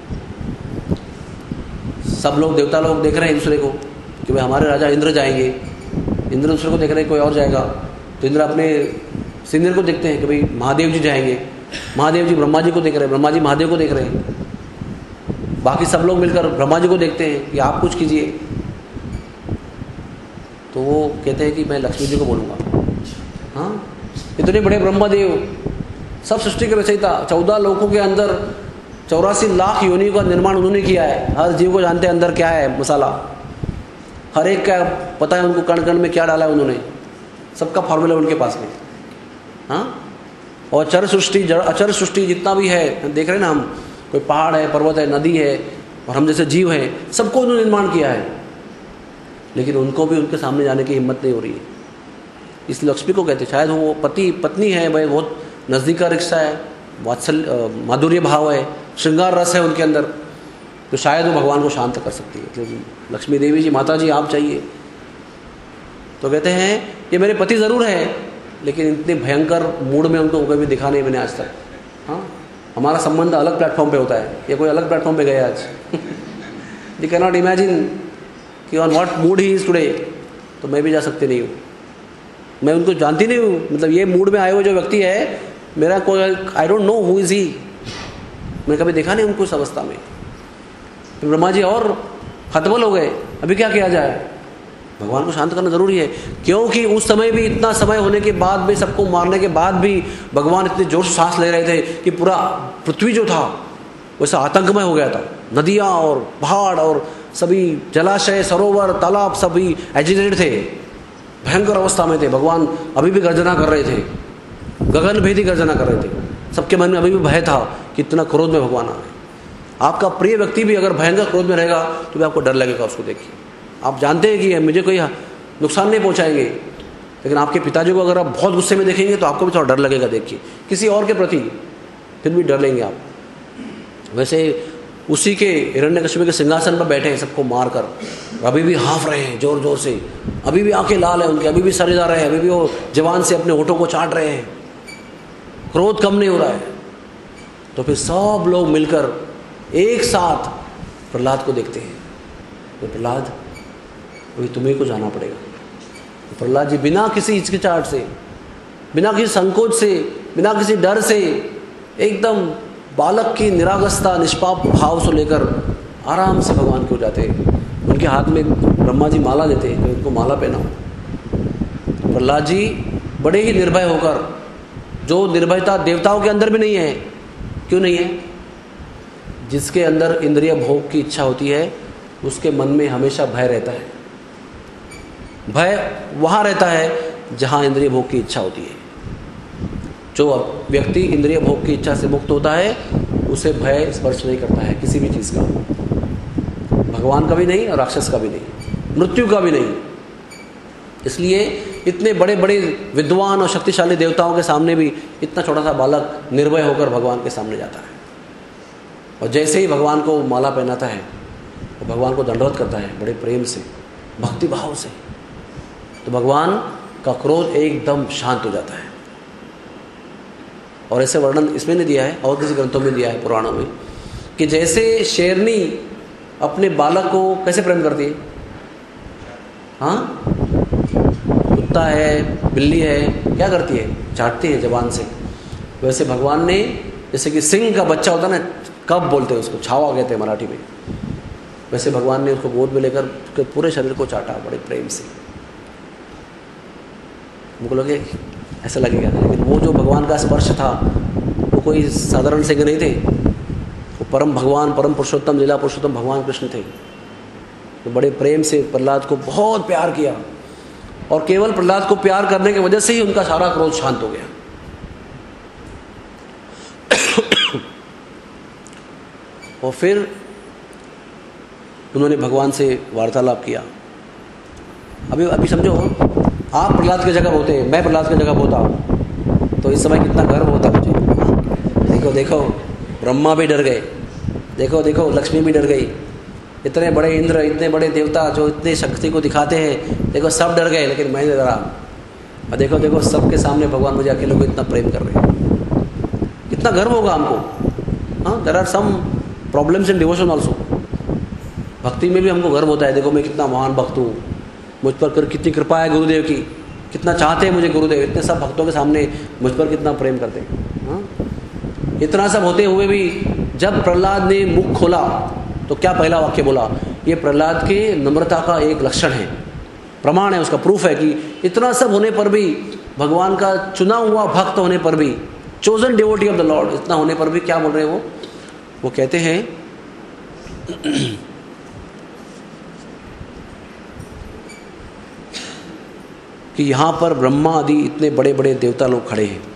सब लोग, देवता लोग देख रहे हैं एक दूसरे को कि भाई हमारे राजा इंद्र जाएंगे, इंद्र दूसरे को देख रहे हैं कोई और जाएगा। तो इंद्र अपने सीनियर को देखते हैं कि भाई महादेव जी जाएंगे, महादेव जी ब्रह्मा जी को देख रहे हैं, ब्रह्मा जी महादेव को देख रहे हैं। बाकी सब लोग मिलकर ब्रह्मा जी को देखते हैं कि आप कुछ कीजिए। तो वो कहते हैं कि मैं लक्ष्मी जी को बोलूँगा। हाँ, इतने बड़े ब्रह्मदेव, सब सृष्टि के रचयिता, चौदह लोकों के अंदर चौरासी लाख योनियों का निर्माण उन्होंने किया है। हर जीव को जानते हैं अंदर क्या है मसाला, हर एक का पता है उनको, कण कण में क्या डाला है उन्होंने, सबका फॉर्मूला उनके पास में। हाँ, और चर सृष्टि, जड़ अचर सृष्टि जितना भी है, देख रहे हैं ना हम, कोई पहाड़ है, पर्वत है, नदी है, और हम जैसे जीव हैं, सबको उन्होंने निर्माण किया है। लेकिन उनको भी उनके सामने जाने की हिम्मत नहीं हो रही है। इस लक्ष्मी को कहते, शायद वो पति पत्नी है, भाई बहुत नज़दीक का रिश्ता है, वात्सल्य माधुर्य भाव है, श्रृंगार रस है उनके अंदर, तो शायद वो भगवान को शांत कर सकती है। लेकिन लक्ष्मी देवी जी, माता जी आप चाहिए। तो कहते हैं ये मेरे पति ज़रूर है, लेकिन इतने भयंकर मूड में उनको कभी दिखा नहीं मैंने आज तक। हाँ, हमारा संबंध अलग प्लेटफॉर्म पे होता है, ये कोई अलग प्लेटफॉर्म पे गया आज। यू कैन नॉट इमेजिन कि on what mood he is today. तो मैं भी जा सकती नहीं हूँ, मैं उनको जानती नहीं हूँ। मतलब ये मूड में आए हुए जो व्यक्ति है, मेरा कोई, I don't know who is he, मैं कभी देखा नहीं उनको इस अवस्था में। तो ब्रह्मा जी और हतबल हो गए, अभी क्या किया जाए। भगवान को शांत करना जरूरी है, क्योंकि उस समय भी, इतना समय होने के बाद भी, सबको मारने के बाद भी भगवान इतने जोर से सांस ले रहे थे कि पूरा पृथ्वी जो था वैसा आतंकमय हो गया था। नदियाँ और पहाड़ और सभी जलाशय, सरोवर, तालाब सभी एजिटेटेड थे, भयंकर अवस्था में थे। भगवान अभी भी गर्जना कर रहे थे, गगन भेदी गर्जना कर रहे थे। सबके मन में अभी भी भय था कि इतना क्रोध में भगवान आ गए। आपका प्रिय व्यक्ति भी अगर भयंकर क्रोध में रहेगा तो भी आपको डर लगेगा उसको देखिए। आप जानते हैं कि मुझे कोई नुकसान नहीं पहुंचाएंगे, लेकिन आपके पिताजी को अगर आप बहुत गुस्से में देखेंगे तो आपको भी थोड़ा डर लगेगा देखिए, किसी और के प्रति फिर भी डर लेंगे आप। वैसे उसी के हिरण्यकशिपु के सिंहासन पर बैठे हैं, सबको मारकर अभी भी हाँफ रहे हैं जोर जोर से, अभी भी आंखें लाल है उनकी, अभी भी सर जा रहे हैं, अभी भी वो जवान से अपने होठों को चाट रहे हैं, क्रोध कम नहीं हो रहा है। तो फिर सब लोग मिलकर एक साथ प्रहलाद को देखते हैं। तो प्रहलाद, अभी तुम्हें को जाना पड़ेगा। तो प्रहलाद जी बिना किसी हिचकिचाहट से, बिना किसी संकोच से, बिना किसी डर से, एकदम बालक की निरागसता निष्पाप भाव से लेकर आराम से भगवान को जाते हैं। उनके हाथ में ब्रह्मा जी माला देते हैं कि उनको माला पहनाओ। प्रहलाद जी बड़े ही निर्भय होकर, जो निर्भयता देवताओं के अंदर भी नहीं है। क्यों नहीं है? जिसके अंदर इंद्रिय भोग की इच्छा होती है उसके मन में हमेशा भय रहता है। भय वहाँ रहता है जहाँ इंद्रिय भोग की इच्छा होती है। जो व्यक्ति इंद्रिय भोग की इच्छा से मुक्त होता है उसे भय स्पर्श नहीं करता है किसी भी चीज़ का, भगवान का भी नहीं और राक्षस का भी नहीं, मृत्यु का भी नहीं। इसलिए इतने बड़े बड़े विद्वान और शक्तिशाली देवताओं के सामने भी इतना छोटा सा बालक निर्भय होकर भगवान के सामने जाता है। और जैसे ही भगवान को माला पहनाता है वो तो भगवान को दंडवत करता है बड़े प्रेम से, भक्ति भाव से, तो भगवान का क्रोध एकदम शांत हो जाता है। और ऐसे वर्णन इसमें नहीं दिया है और किसी ग्रंथों में दिया है, पुराणों में, कि जैसे शेरनी अपने बालक को कैसे प्रेम करती है, हाँ, कुत्ता है, बिल्ली है, क्या करती है, चाटती है जबान से। वैसे भगवान ने, जैसे कि सिंह का बच्चा होता है ना, कब बोलते हैं उसको, छावा कहते हैं मराठी में, वैसे भगवान ने उसको गोद में लेकर उसके पूरे शरीर को चाटा बड़े प्रेम से। मुझको लगे ऐसा लगेगा, लेकिन वो जो भगवान का स्पर्श था वो कोई साधारण सिंह नहीं थे, वो परम भगवान, परम पुरुषोत्तम, लीला पुरुषोत्तम भगवान कृष्ण थे। तो बड़े प्रेम से प्रहलाद को बहुत प्यार किया, और केवल प्रहलाद को प्यार करने की वजह से ही उनका सारा क्रोध शांत हो गया। और फिर उन्होंने भगवान से वार्तालाप किया। अभी अभी समझो, आप प्रहलाद की जगह होते, मैं प्रहलाद की जगह होता तो इस समय कितना गर्व होता मुझे। देखो देखो ब्रह्मा भी डर गए, देखो देखो लक्ष्मी भी डर गई, इतने बड़े इंद्र, इतने बड़े देवता जो इतने शक्ति को दिखाते हैं, देखो सब डर गए, लेकिन मैं नहीं डरा। और देखो देखो सबके सामने भगवान मुझे अकेले को इतना प्रेम कर रहे हैं, कितना गर्व होगा हमको। हाँ, there are some problems in devotion also. भक्ति में भी हमको गर्व होता है, देखो मैं कितना महान भक्त हूँ, मुझ पर कर कितनी कृपा है गुरुदेव की, कितना चाहते हैं मुझे गुरुदेव, इतने सब भक्तों के सामने मुझ पर कितना प्रेम करते हैं। हाँ, इतना सब होते हुए भी जब प्रहलाद ने मुख खोला तो क्या पहला वाक्य बोला, ये प्रहलाद के नम्रता का एक लक्षण है, प्रमाण है, उसका प्रूफ है कि इतना सब होने पर भी, भगवान का चुना हुआ भक्त होने पर भी, chosen devotee of the lord, इतना होने पर भी क्या बोल रहे हैं वो वो कहते हैं कि यहाँ पर ब्रह्मा आदि इतने बड़े बड़े देवता लोग खड़े हैं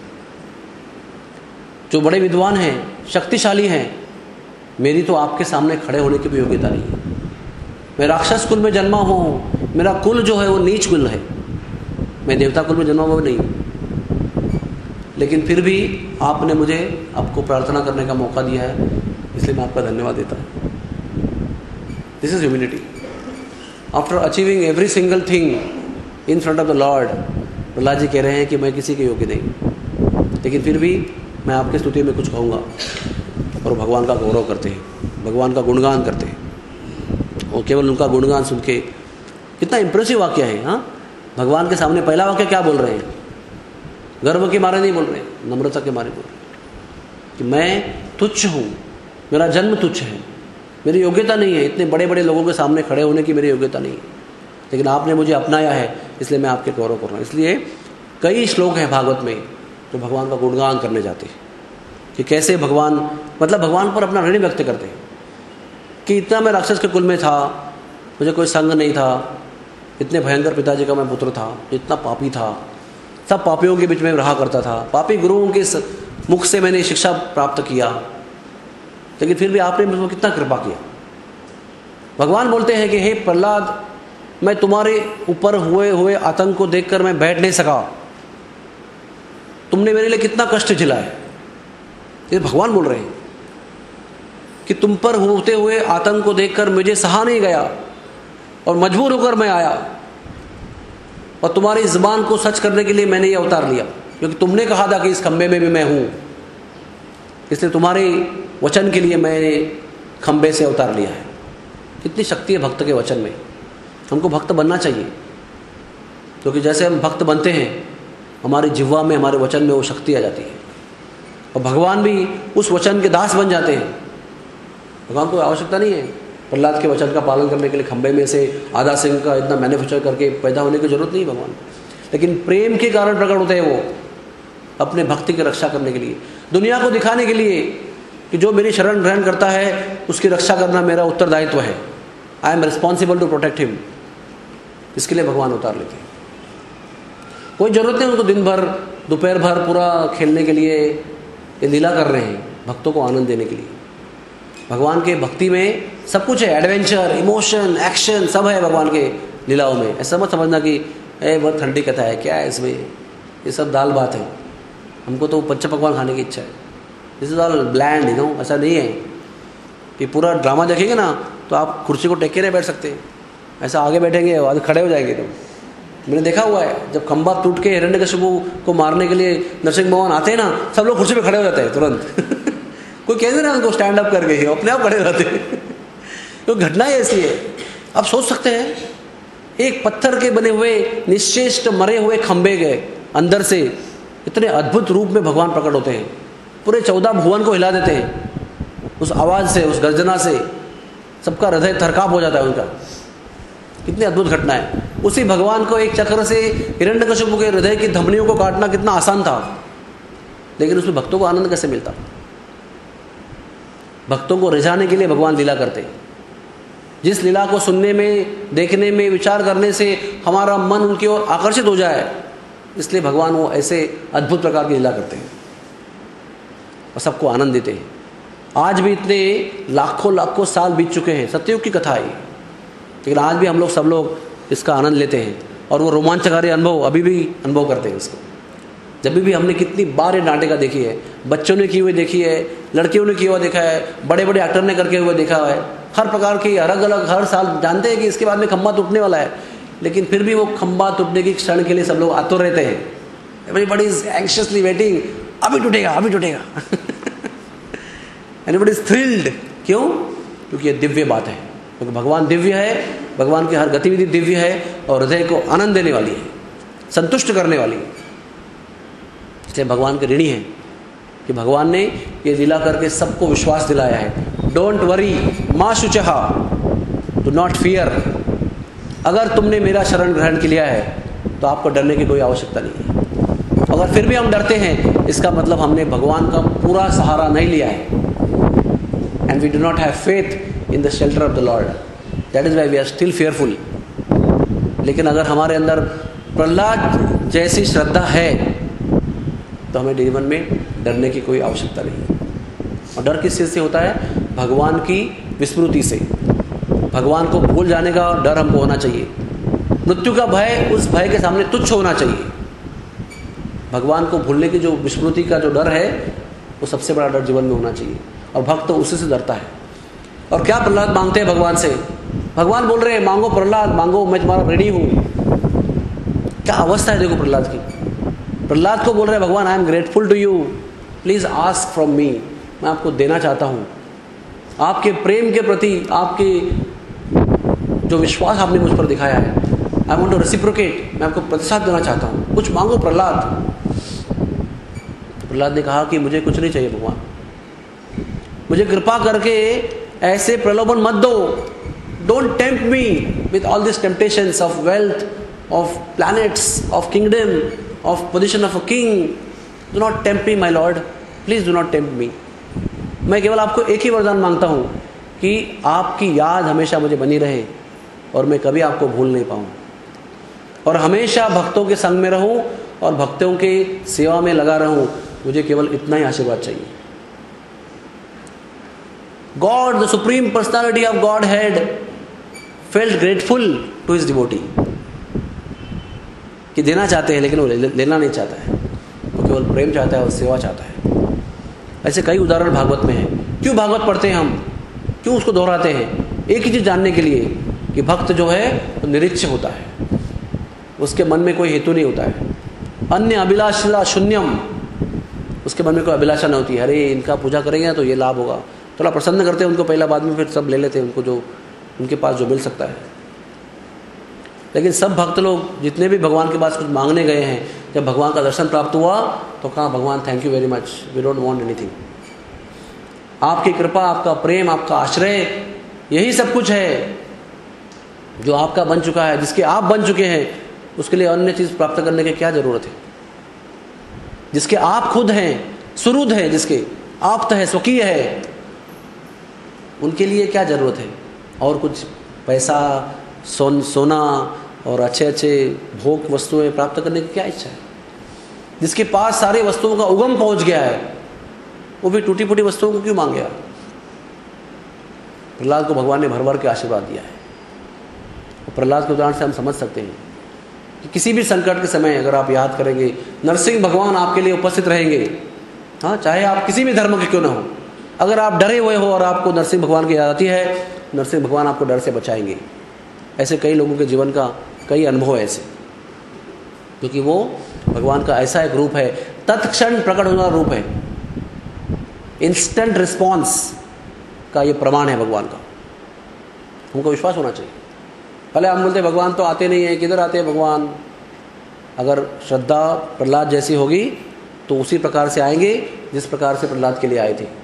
जो बड़े विद्वान हैं, शक्तिशाली हैं, मेरी तो आपके सामने खड़े होने की भी योग्यता नहीं है। मैं राक्षस कुल में जन्मा हूँ, मेरा कुल जो है वो नीच कुल है, मैं देवता कुल में जन्मा हुआ नहीं, लेकिन फिर भी आपने मुझे आपको प्रार्थना करने का मौका दिया है, इसलिए मैं आपका धन्यवाद देता हूँ। This is humility. After achieving every single thing in front of the lord, Prahlad ji कह रहे हैं कि मैं किसी के योग्य नहीं, लेकिन फिर भी मैं आपके स्तुति में कुछ कहूँगा। और भगवान का गौरव करते हैं, भगवान का गुणगान करते हैं, और केवल उनका गुणगान सुन के कितना इंप्रेसिव वाक्य है। हाँ, भगवान के सामने पहला वाक्य क्या बोल रहे हैं, गर्व के मारे नहीं बोल रहे, नम्रता के मारे बोल रहे कि मैं तुच्छ हूँ, मेरा जन्म तुच्छ है, मेरी योग्यता नहीं है, इतने बड़े बड़े लोगों के सामने खड़े होने की मेरी योग्यता नहीं है, लेकिन आपने मुझे अपनाया है, इसलिए मैं आपके गौरव कर रहा हूँ। इसलिए कई श्लोक हैं भागवत में जो भगवान का गुणगान करने जाते हैं कि कैसे भगवान, मतलब भगवान पर अपना ऋण व्यक्त करते हैं कि इतना मैं राक्षस के कुल में था, मुझे कोई संग नहीं था, इतने भयंकर पिताजी का मैं पुत्र था, इतना पापी था, सब पापियों के बीच में रहा करता था, पापी गुरुओं के मुख से मैंने शिक्षा प्राप्त किया, लेकिन फिर भी आपने मुझ पर कितना कृपा किया। भगवान बोलते हैं कि हे प्रहलाद, मैं तुम्हारे ऊपर हुए हुए आतंक को देखकर मैं बैठ नहीं सका, तुमने मेरे लिए कितना कष्ट झेला है। ये भगवान बोल रहे हैं कि तुम पर होते हुए आतंक को देखकर मुझे सहा नहीं गया और मजबूर होकर मैं आया, और तुम्हारी ज़ुबान को सच करने के लिए मैंने ये अवतार लिया, क्योंकि तुमने कहा था कि इस खंबे में भी मैं हूँ, इसलिए तुम्हारे वचन के लिए मैंने खंबे से अवतार लिया है। कितनी शक्ति है भक्त के वचन में। हमको भक्त बनना चाहिए, क्योंकि जैसे हम भक्त बनते हैं हमारी जिह्वा में, हमारे वचन में वो शक्ति आ जाती है, और भगवान भी उस वचन के दास बन जाते हैं। भगवान को आवश्यकता नहीं है प्रहलाद के वचन का पालन करने के लिए खंबे में से आधा सिंह का इतना मैन्युफैक्चर करके पैदा होने की जरूरत नहीं भगवान, लेकिन प्रेम के कारण प्रकट होते हैं वो, अपने भक्ति की रक्षा करने के लिए, दुनिया को दिखाने के लिए कि जो मेरी शरण ग्रहण करता है उसकी रक्षा करना मेरा उत्तरदायित्व है। I am responsible to protect him. इसके लिए भगवान उतार लेते हैं। कोई ज़रूरत नहीं उनको दिन भर दोपहर भर पूरा खेलने के लिए ये लीला कर रहे हैं, भक्तों को आनंद देने के लिए। भगवान के भक्ति में सब कुछ है, एडवेंचर, इमोशन, एक्शन सब है भगवान के लीलाओं में। ऐसा मत समझना कि ए बहुत ठंडी कथा है, क्या है इसमें, ये सब दाल बात है, हमको तो पंच पकवान खाने की इच्छा है, this is all bland, you know. ऐसा नहीं है कि पूरा ड्रामा देखेंगे ना तो आप कुर्सी को टेक के नहीं बैठ सकते, ऐसा आगे बैठेंगे आज खड़े हो जाएंगे। तो मैंने देखा हुआ है जब खंबा टूट के हिरण्यकशिपु को मारने के लिए नरसिंह भगवान आते हैं ना, सब लोग कुर्सी पे खड़े हो जाते हैं तुरंत कोई कहते ना उनको स्टैंड अप करके ही अपने आप खड़े हो जाते हैं तो घटना ही ऐसी है। आप सोच सकते हैं एक पत्थर के बने हुए निश्चेष्ट मरे हुए खंबे के अंदर से इतने अद्भुत रूप में भगवान प्रकट होते हैं, पूरे चौदह भुवन को हिला देते हैं उस आवाज़ से, उस गर्जना से, सबका हृदय थरकाप हो जाता है उनका। कितनी अद्भुत घटना है। उसी भगवान को एक चक्र से हिरण्यकशिपु के हृदय की धमनियों को काटना कितना आसान था, लेकिन उसमें भक्तों को आनंद कैसे मिलता। भक्तों को रिझाने के लिए भगवान लीला करते, जिस लीला को सुनने में, देखने में, विचार करने से हमारा मन उनकी ओर आकर्षित हो जाए, इसलिए भगवान वो ऐसे अद्भुत प्रकार की लीला करते हैं और सबको आनंद देते हैं। आज भी इतने लाखों लाखों साल बीत चुके हैं, सत्ययुग की कथा है, लेकिन आज भी हम लोग सब लोग इसका आनंद लेते हैं और वो रोमांचकारी अनुभव अभी भी अनुभव करते हैं इसको। जब भी हमने कितनी बार ये नाटिका देखी है, बच्चों ने की हुई देखी है, लड़कियों ने किया हुआ देखा है, बड़े बड़े एक्टर ने करके हुए देखा है, हर प्रकार की अलग अलग, हर साल जानते हैं कि इसके बाद में खंबा टूटने वाला है, लेकिन फिर भी वो खंबा टूटने की क्षण के लिए सब लोग आतुर रहते हैं। एवरीबॉडी इज एंग्शियसली वेटिंग, अभी टूटेगा अभी टूटेगा एवरीबॉडी इज थ्रिल्ड। क्यों? क्योंकि ये दिव्य बात है, क्योंकि भगवान दिव्य है, भगवान की हर गतिविधि दिव्य है और हृदय को आनंद देने वाली है, संतुष्ट करने वाली है। इसलिए भगवान के ऋणी है कि भगवान ने ये लीला करके सबको विश्वास दिलाया है। डोंट वरी माँ शुचहा, डू नॉट फियर। अगर तुमने मेरा शरण ग्रहण किया है तो आपको डरने की कोई आवश्यकता नहीं है। अगर फिर भी हम डरते हैं, इसका मतलब हमने भगवान का पूरा सहारा नहीं लिया है, and we do not have faith in the shelter of the lord, that is why we are still fearful. लेकिन अगर हमारे अंदर प्रहलाद जैसी श्रद्धा है तो हमें जीवन में डरने की कोई आवश्यकता नहीं है। और डर किस चीज़ से होता है? भगवान की विस्मृति से। भगवान को भूल जाने का डर हमको होना चाहिए। मृत्यु का भय उस भय के सामने तुच्छ होना चाहिए। भगवान को भूलने की जो विस्मृति का जो डर है, वो सबसे बड़ा डर जीवन में होना चाहिए, और भक्त तो उसी से डरता है। और क्या प्रहलाद मांगते हैं भगवान से? भगवान बोल रहे हैं मांगो प्रहलाद मांगो, मैं तुम्हारा ऋणी हूँ। क्या अवस्था है देखो प्रहलाद की। प्रहलाद को बोल रहे हैं भगवान, I am grateful to you, please ask from me, मैं आपको देना चाहता हूँ। आपके प्रेम के प्रति, आपके जो विश्वास आपने मुझ पर दिखाया है, आई वांट टू रेसिप्रोकेट, मैं आपको प्रतिसाद देना चाहता हूँ, कुछ मांगो प्रहलाद। तो प्रहलाद ने कहा कि मुझे कुछ नहीं चाहिए भगवान, मुझे कृपा करके ऐसे प्रलोभन मत दो। Don't tempt me with all this temptations of wealth, of planets, of kingdom, of position of a king. Do not tempt me my lord, please do not tempt me. मैं केवल आपको एक ही वरदान मांगता हूँ कि आपकी याद हमेशा मुझे बनी रहे और मैं कभी आपको भूल नहीं पाऊँ, और हमेशा भक्तों के संग में रहूँ और भक्तों के सेवा में लगा रहूँ। मुझे केवल इतना ही आशीर्वाद चाहिए। God, the supreme personality of Godhead, felt grateful to his devotee. कि देना चाहते हैं लेकिन वो लेना नहीं चाहता है, वो केवल प्रेम चाहता है और सेवा चाहता है। ऐसे कई उदाहरण भागवत में हैं। क्यों भागवत पढ़ते हैं हम, क्यों उसको दोहराते हैं? एक ही चीज़ जानने के लिए कि भक्त जो है वो निरीक्ष होता है, उसके मन में कोई हेतु नहीं होता है। अन्य अभिलाषा शून्यम, उसके मन में कोई अभिलाषा नहीं होती है। अरे इनका पूजा करेंगे तो ये लाभ होगा, थोड़ा प्रसन्न करते हैं उनको पहला, बाद में फिर सब ले लेते हैं उनको जो उनके पास जो मिल सकता है। लेकिन सब भक्त लोग जितने भी भगवान के पास कुछ मांगने गए हैं, जब भगवान का दर्शन प्राप्त हुआ तो कहा भगवान thank you very much, we don't want anything. आपकी कृपा, आपका प्रेम, आपका आश्रय, यही सब कुछ है जो आपका बन चुका है, जिसके आप बन चुके हैं। उसके लिए अन्य चीज़ प्राप्त करने की क्या ज़रूरत है? जिसके आप खुद हैं, सुहृद हैं, जिसके आप्त है, स्वकीय है, उनके लिए क्या ज़रूरत है? और कुछ पैसा, सोन सोना और अच्छे अच्छे भोग वस्तुएं प्राप्त करने की क्या इच्छा है? जिसके पास सारी वस्तुओं का उगम पहुंच गया है, वो भी टूटी फूटी वस्तुओं को क्यों मांग गया? प्रहलाद को भगवान ने भर भर के आशीर्वाद दिया है। प्रहलाद के उदाहरण से हम समझ सकते हैं कि किसी भी संकट के समय अगर आप याद करेंगे, नरसिंह भगवान आपके लिए उपस्थित रहेंगे। हाँ, चाहे आप किसी भी धर्म के क्यों ना हो, अगर आप डरे हुए हो और आपको नरसिंह भगवान की याद आती है, नरसिंह भगवान आपको डर से बचाएंगे। ऐसे कई लोगों के जीवन का कई अनुभव है ऐसे, क्योंकि वो भगवान का ऐसा एक रूप है, तत्क्षण प्रकट होने वाला रूप है, इंस्टेंट रिस्पॉन्स का ये प्रमाण है भगवान का। हमको विश्वास होना चाहिए। पहले हम बोलते भगवान तो आते नहीं है, किधर आते हैं भगवान? अगर श्रद्धा प्रहलाद जैसी होगी तो उसी प्रकार से आएंगे जिस प्रकार से प्रहलाद के लिए आए थे।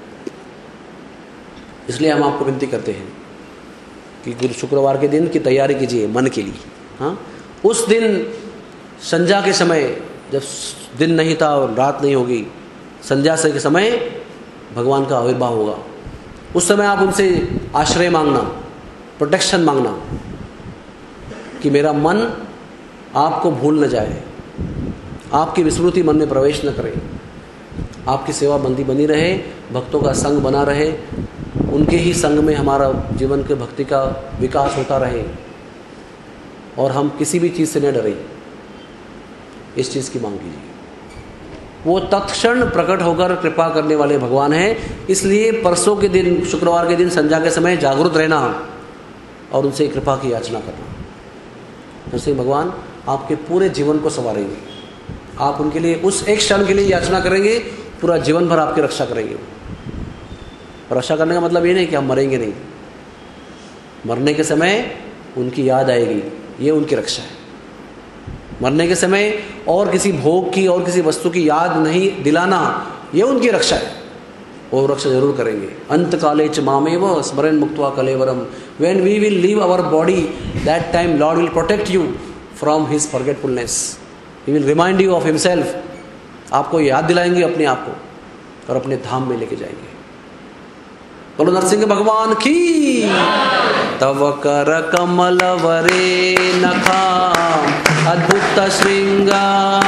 इसलिए हम आपको विनती करते हैं कि गुरु शुक्रवार के दिन की तैयारी कीजिए मन के लिए। हाँ, उस दिन संध्या के समय, जब दिन नहीं था और रात नहीं होगी, संध्या से के समय भगवान का आविर्भाव होगा। उस समय आप उनसे आश्रय मांगना, प्रोटेक्शन मांगना कि मेरा मन आपको भूल न जाए, आपकी विस्मृति मन में प्रवेश न करे, आपकी सेवा बंदी बनी रहे, भक्तों का संग बना रहे, उनके ही संग में हमारा जीवन के भक्ति का विकास होता रहे और हम किसी भी चीज़ से न डरें। इस चीज़ की मांग कीजिए। वो तत्क्षण प्रकट होकर कृपा करने वाले भगवान हैं। इसलिए परसों के दिन, शुक्रवार के दिन संध्या के समय जागरूक रहना और उनसे कृपा की याचना करना। नरसिंह भगवान आपके पूरे जीवन को संवारेंगे। आप उनके लिए उस एक क्षण के लिए याचना करेंगे, पूरा जीवन भर आपकी रक्षा करेंगे। रक्षा करने का मतलब ये नहीं कि हम मरेंगे नहीं, मरने के समय उनकी याद आएगी, ये उनकी रक्षा है। मरने के समय और किसी भोग की और किसी वस्तु की याद नहीं दिलाना, ये उनकी रक्षा है। वो रक्षा जरूर करेंगे। अंत काले च मामेव स्मरण मुक्त्वा कलेवरम, when we will leave our body, that time lord will protect you from his forgetfulness, he will remind you of himself. आपको याद दिलाएंगे अपने आप को और अपने धाम में लेके जाएंगे। बोलो नरसिंह भगवान की। तव कर कमल वरे नखा अद्भुत श्रृंगा,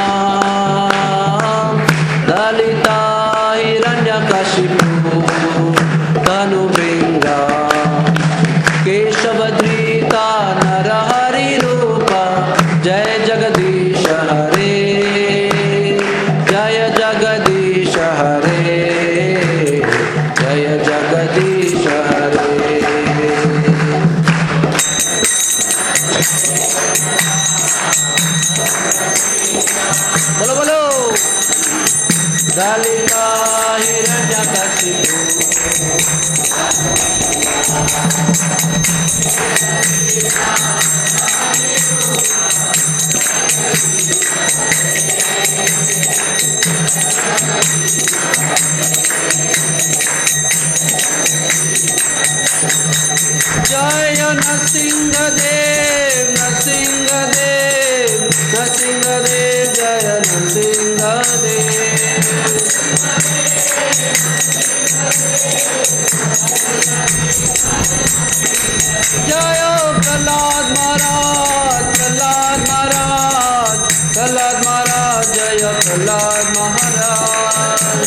ललिता हिरण्यकशिपु तनु भृंगा, केशवधृता नरहरि रूपा, जय जगदीश हरे, जय जगदीश हरे, जय जगदीश हरे। बोलो बोलो। ललिता हिरण्यकशिपु जय नरसिंह देव, नरसिंह देव, नरसिंह देव, जय नरसिंह देव। जय प्रहलाद महाराज, प्रहलाद महाराज, प्रहलाद महाराज जय प्रहलाद महाराज।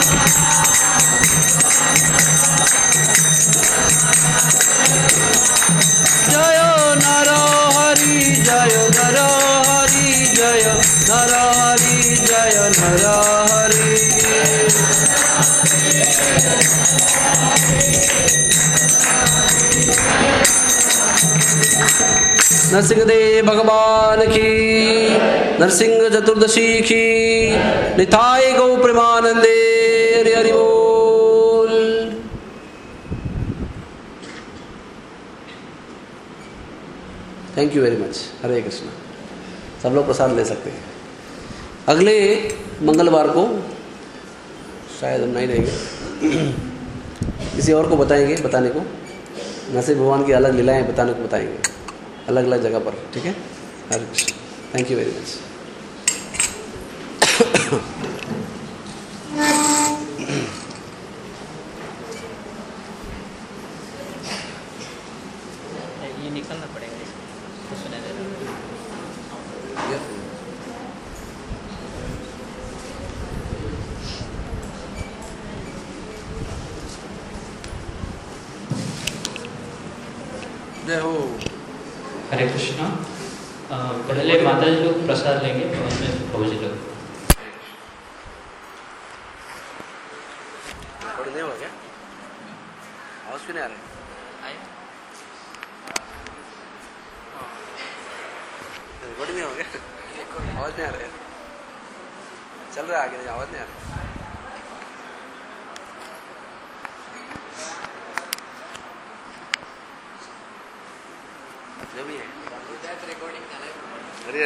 जय नर हरि जय नर हरि जय नर हरि जय नर हरि। नरसिंहदेव भगवान की, नरसिंह चतुर्दशी की, निताय गौ प्रेमानंदे। हरि हरि बोल। Thank you very much. Hare Krishna. सब लोग प्रसाद ले सकते हैं। अगले मंगलवार को शायद हम नहीं रहेंगे, किसी और को बताएंगे बताने को। नरसिंह भगवान की अलग लीलाएं बताने को बताएंगे अलग अलग जगह पर, ठीक है। Hare Krishna. Thank you very much. ये निकलना पड़ेगा इसको सुना दे रहा। जय हो। हरे कृष्णा। पहले माता जी लोग प्रसाद लेंगे, बाद में प्रभु जी लोग। रिकॉर्डिंग नहीं हुआ क्या? आवाज क्यों नहीं आ रही? रिकॉर्डिंग नहीं हो गया? आवाज नहीं आ रही है। चल रहा है आगे, आवाज नहीं आ रही। जो भी है रिकॉर्डिंग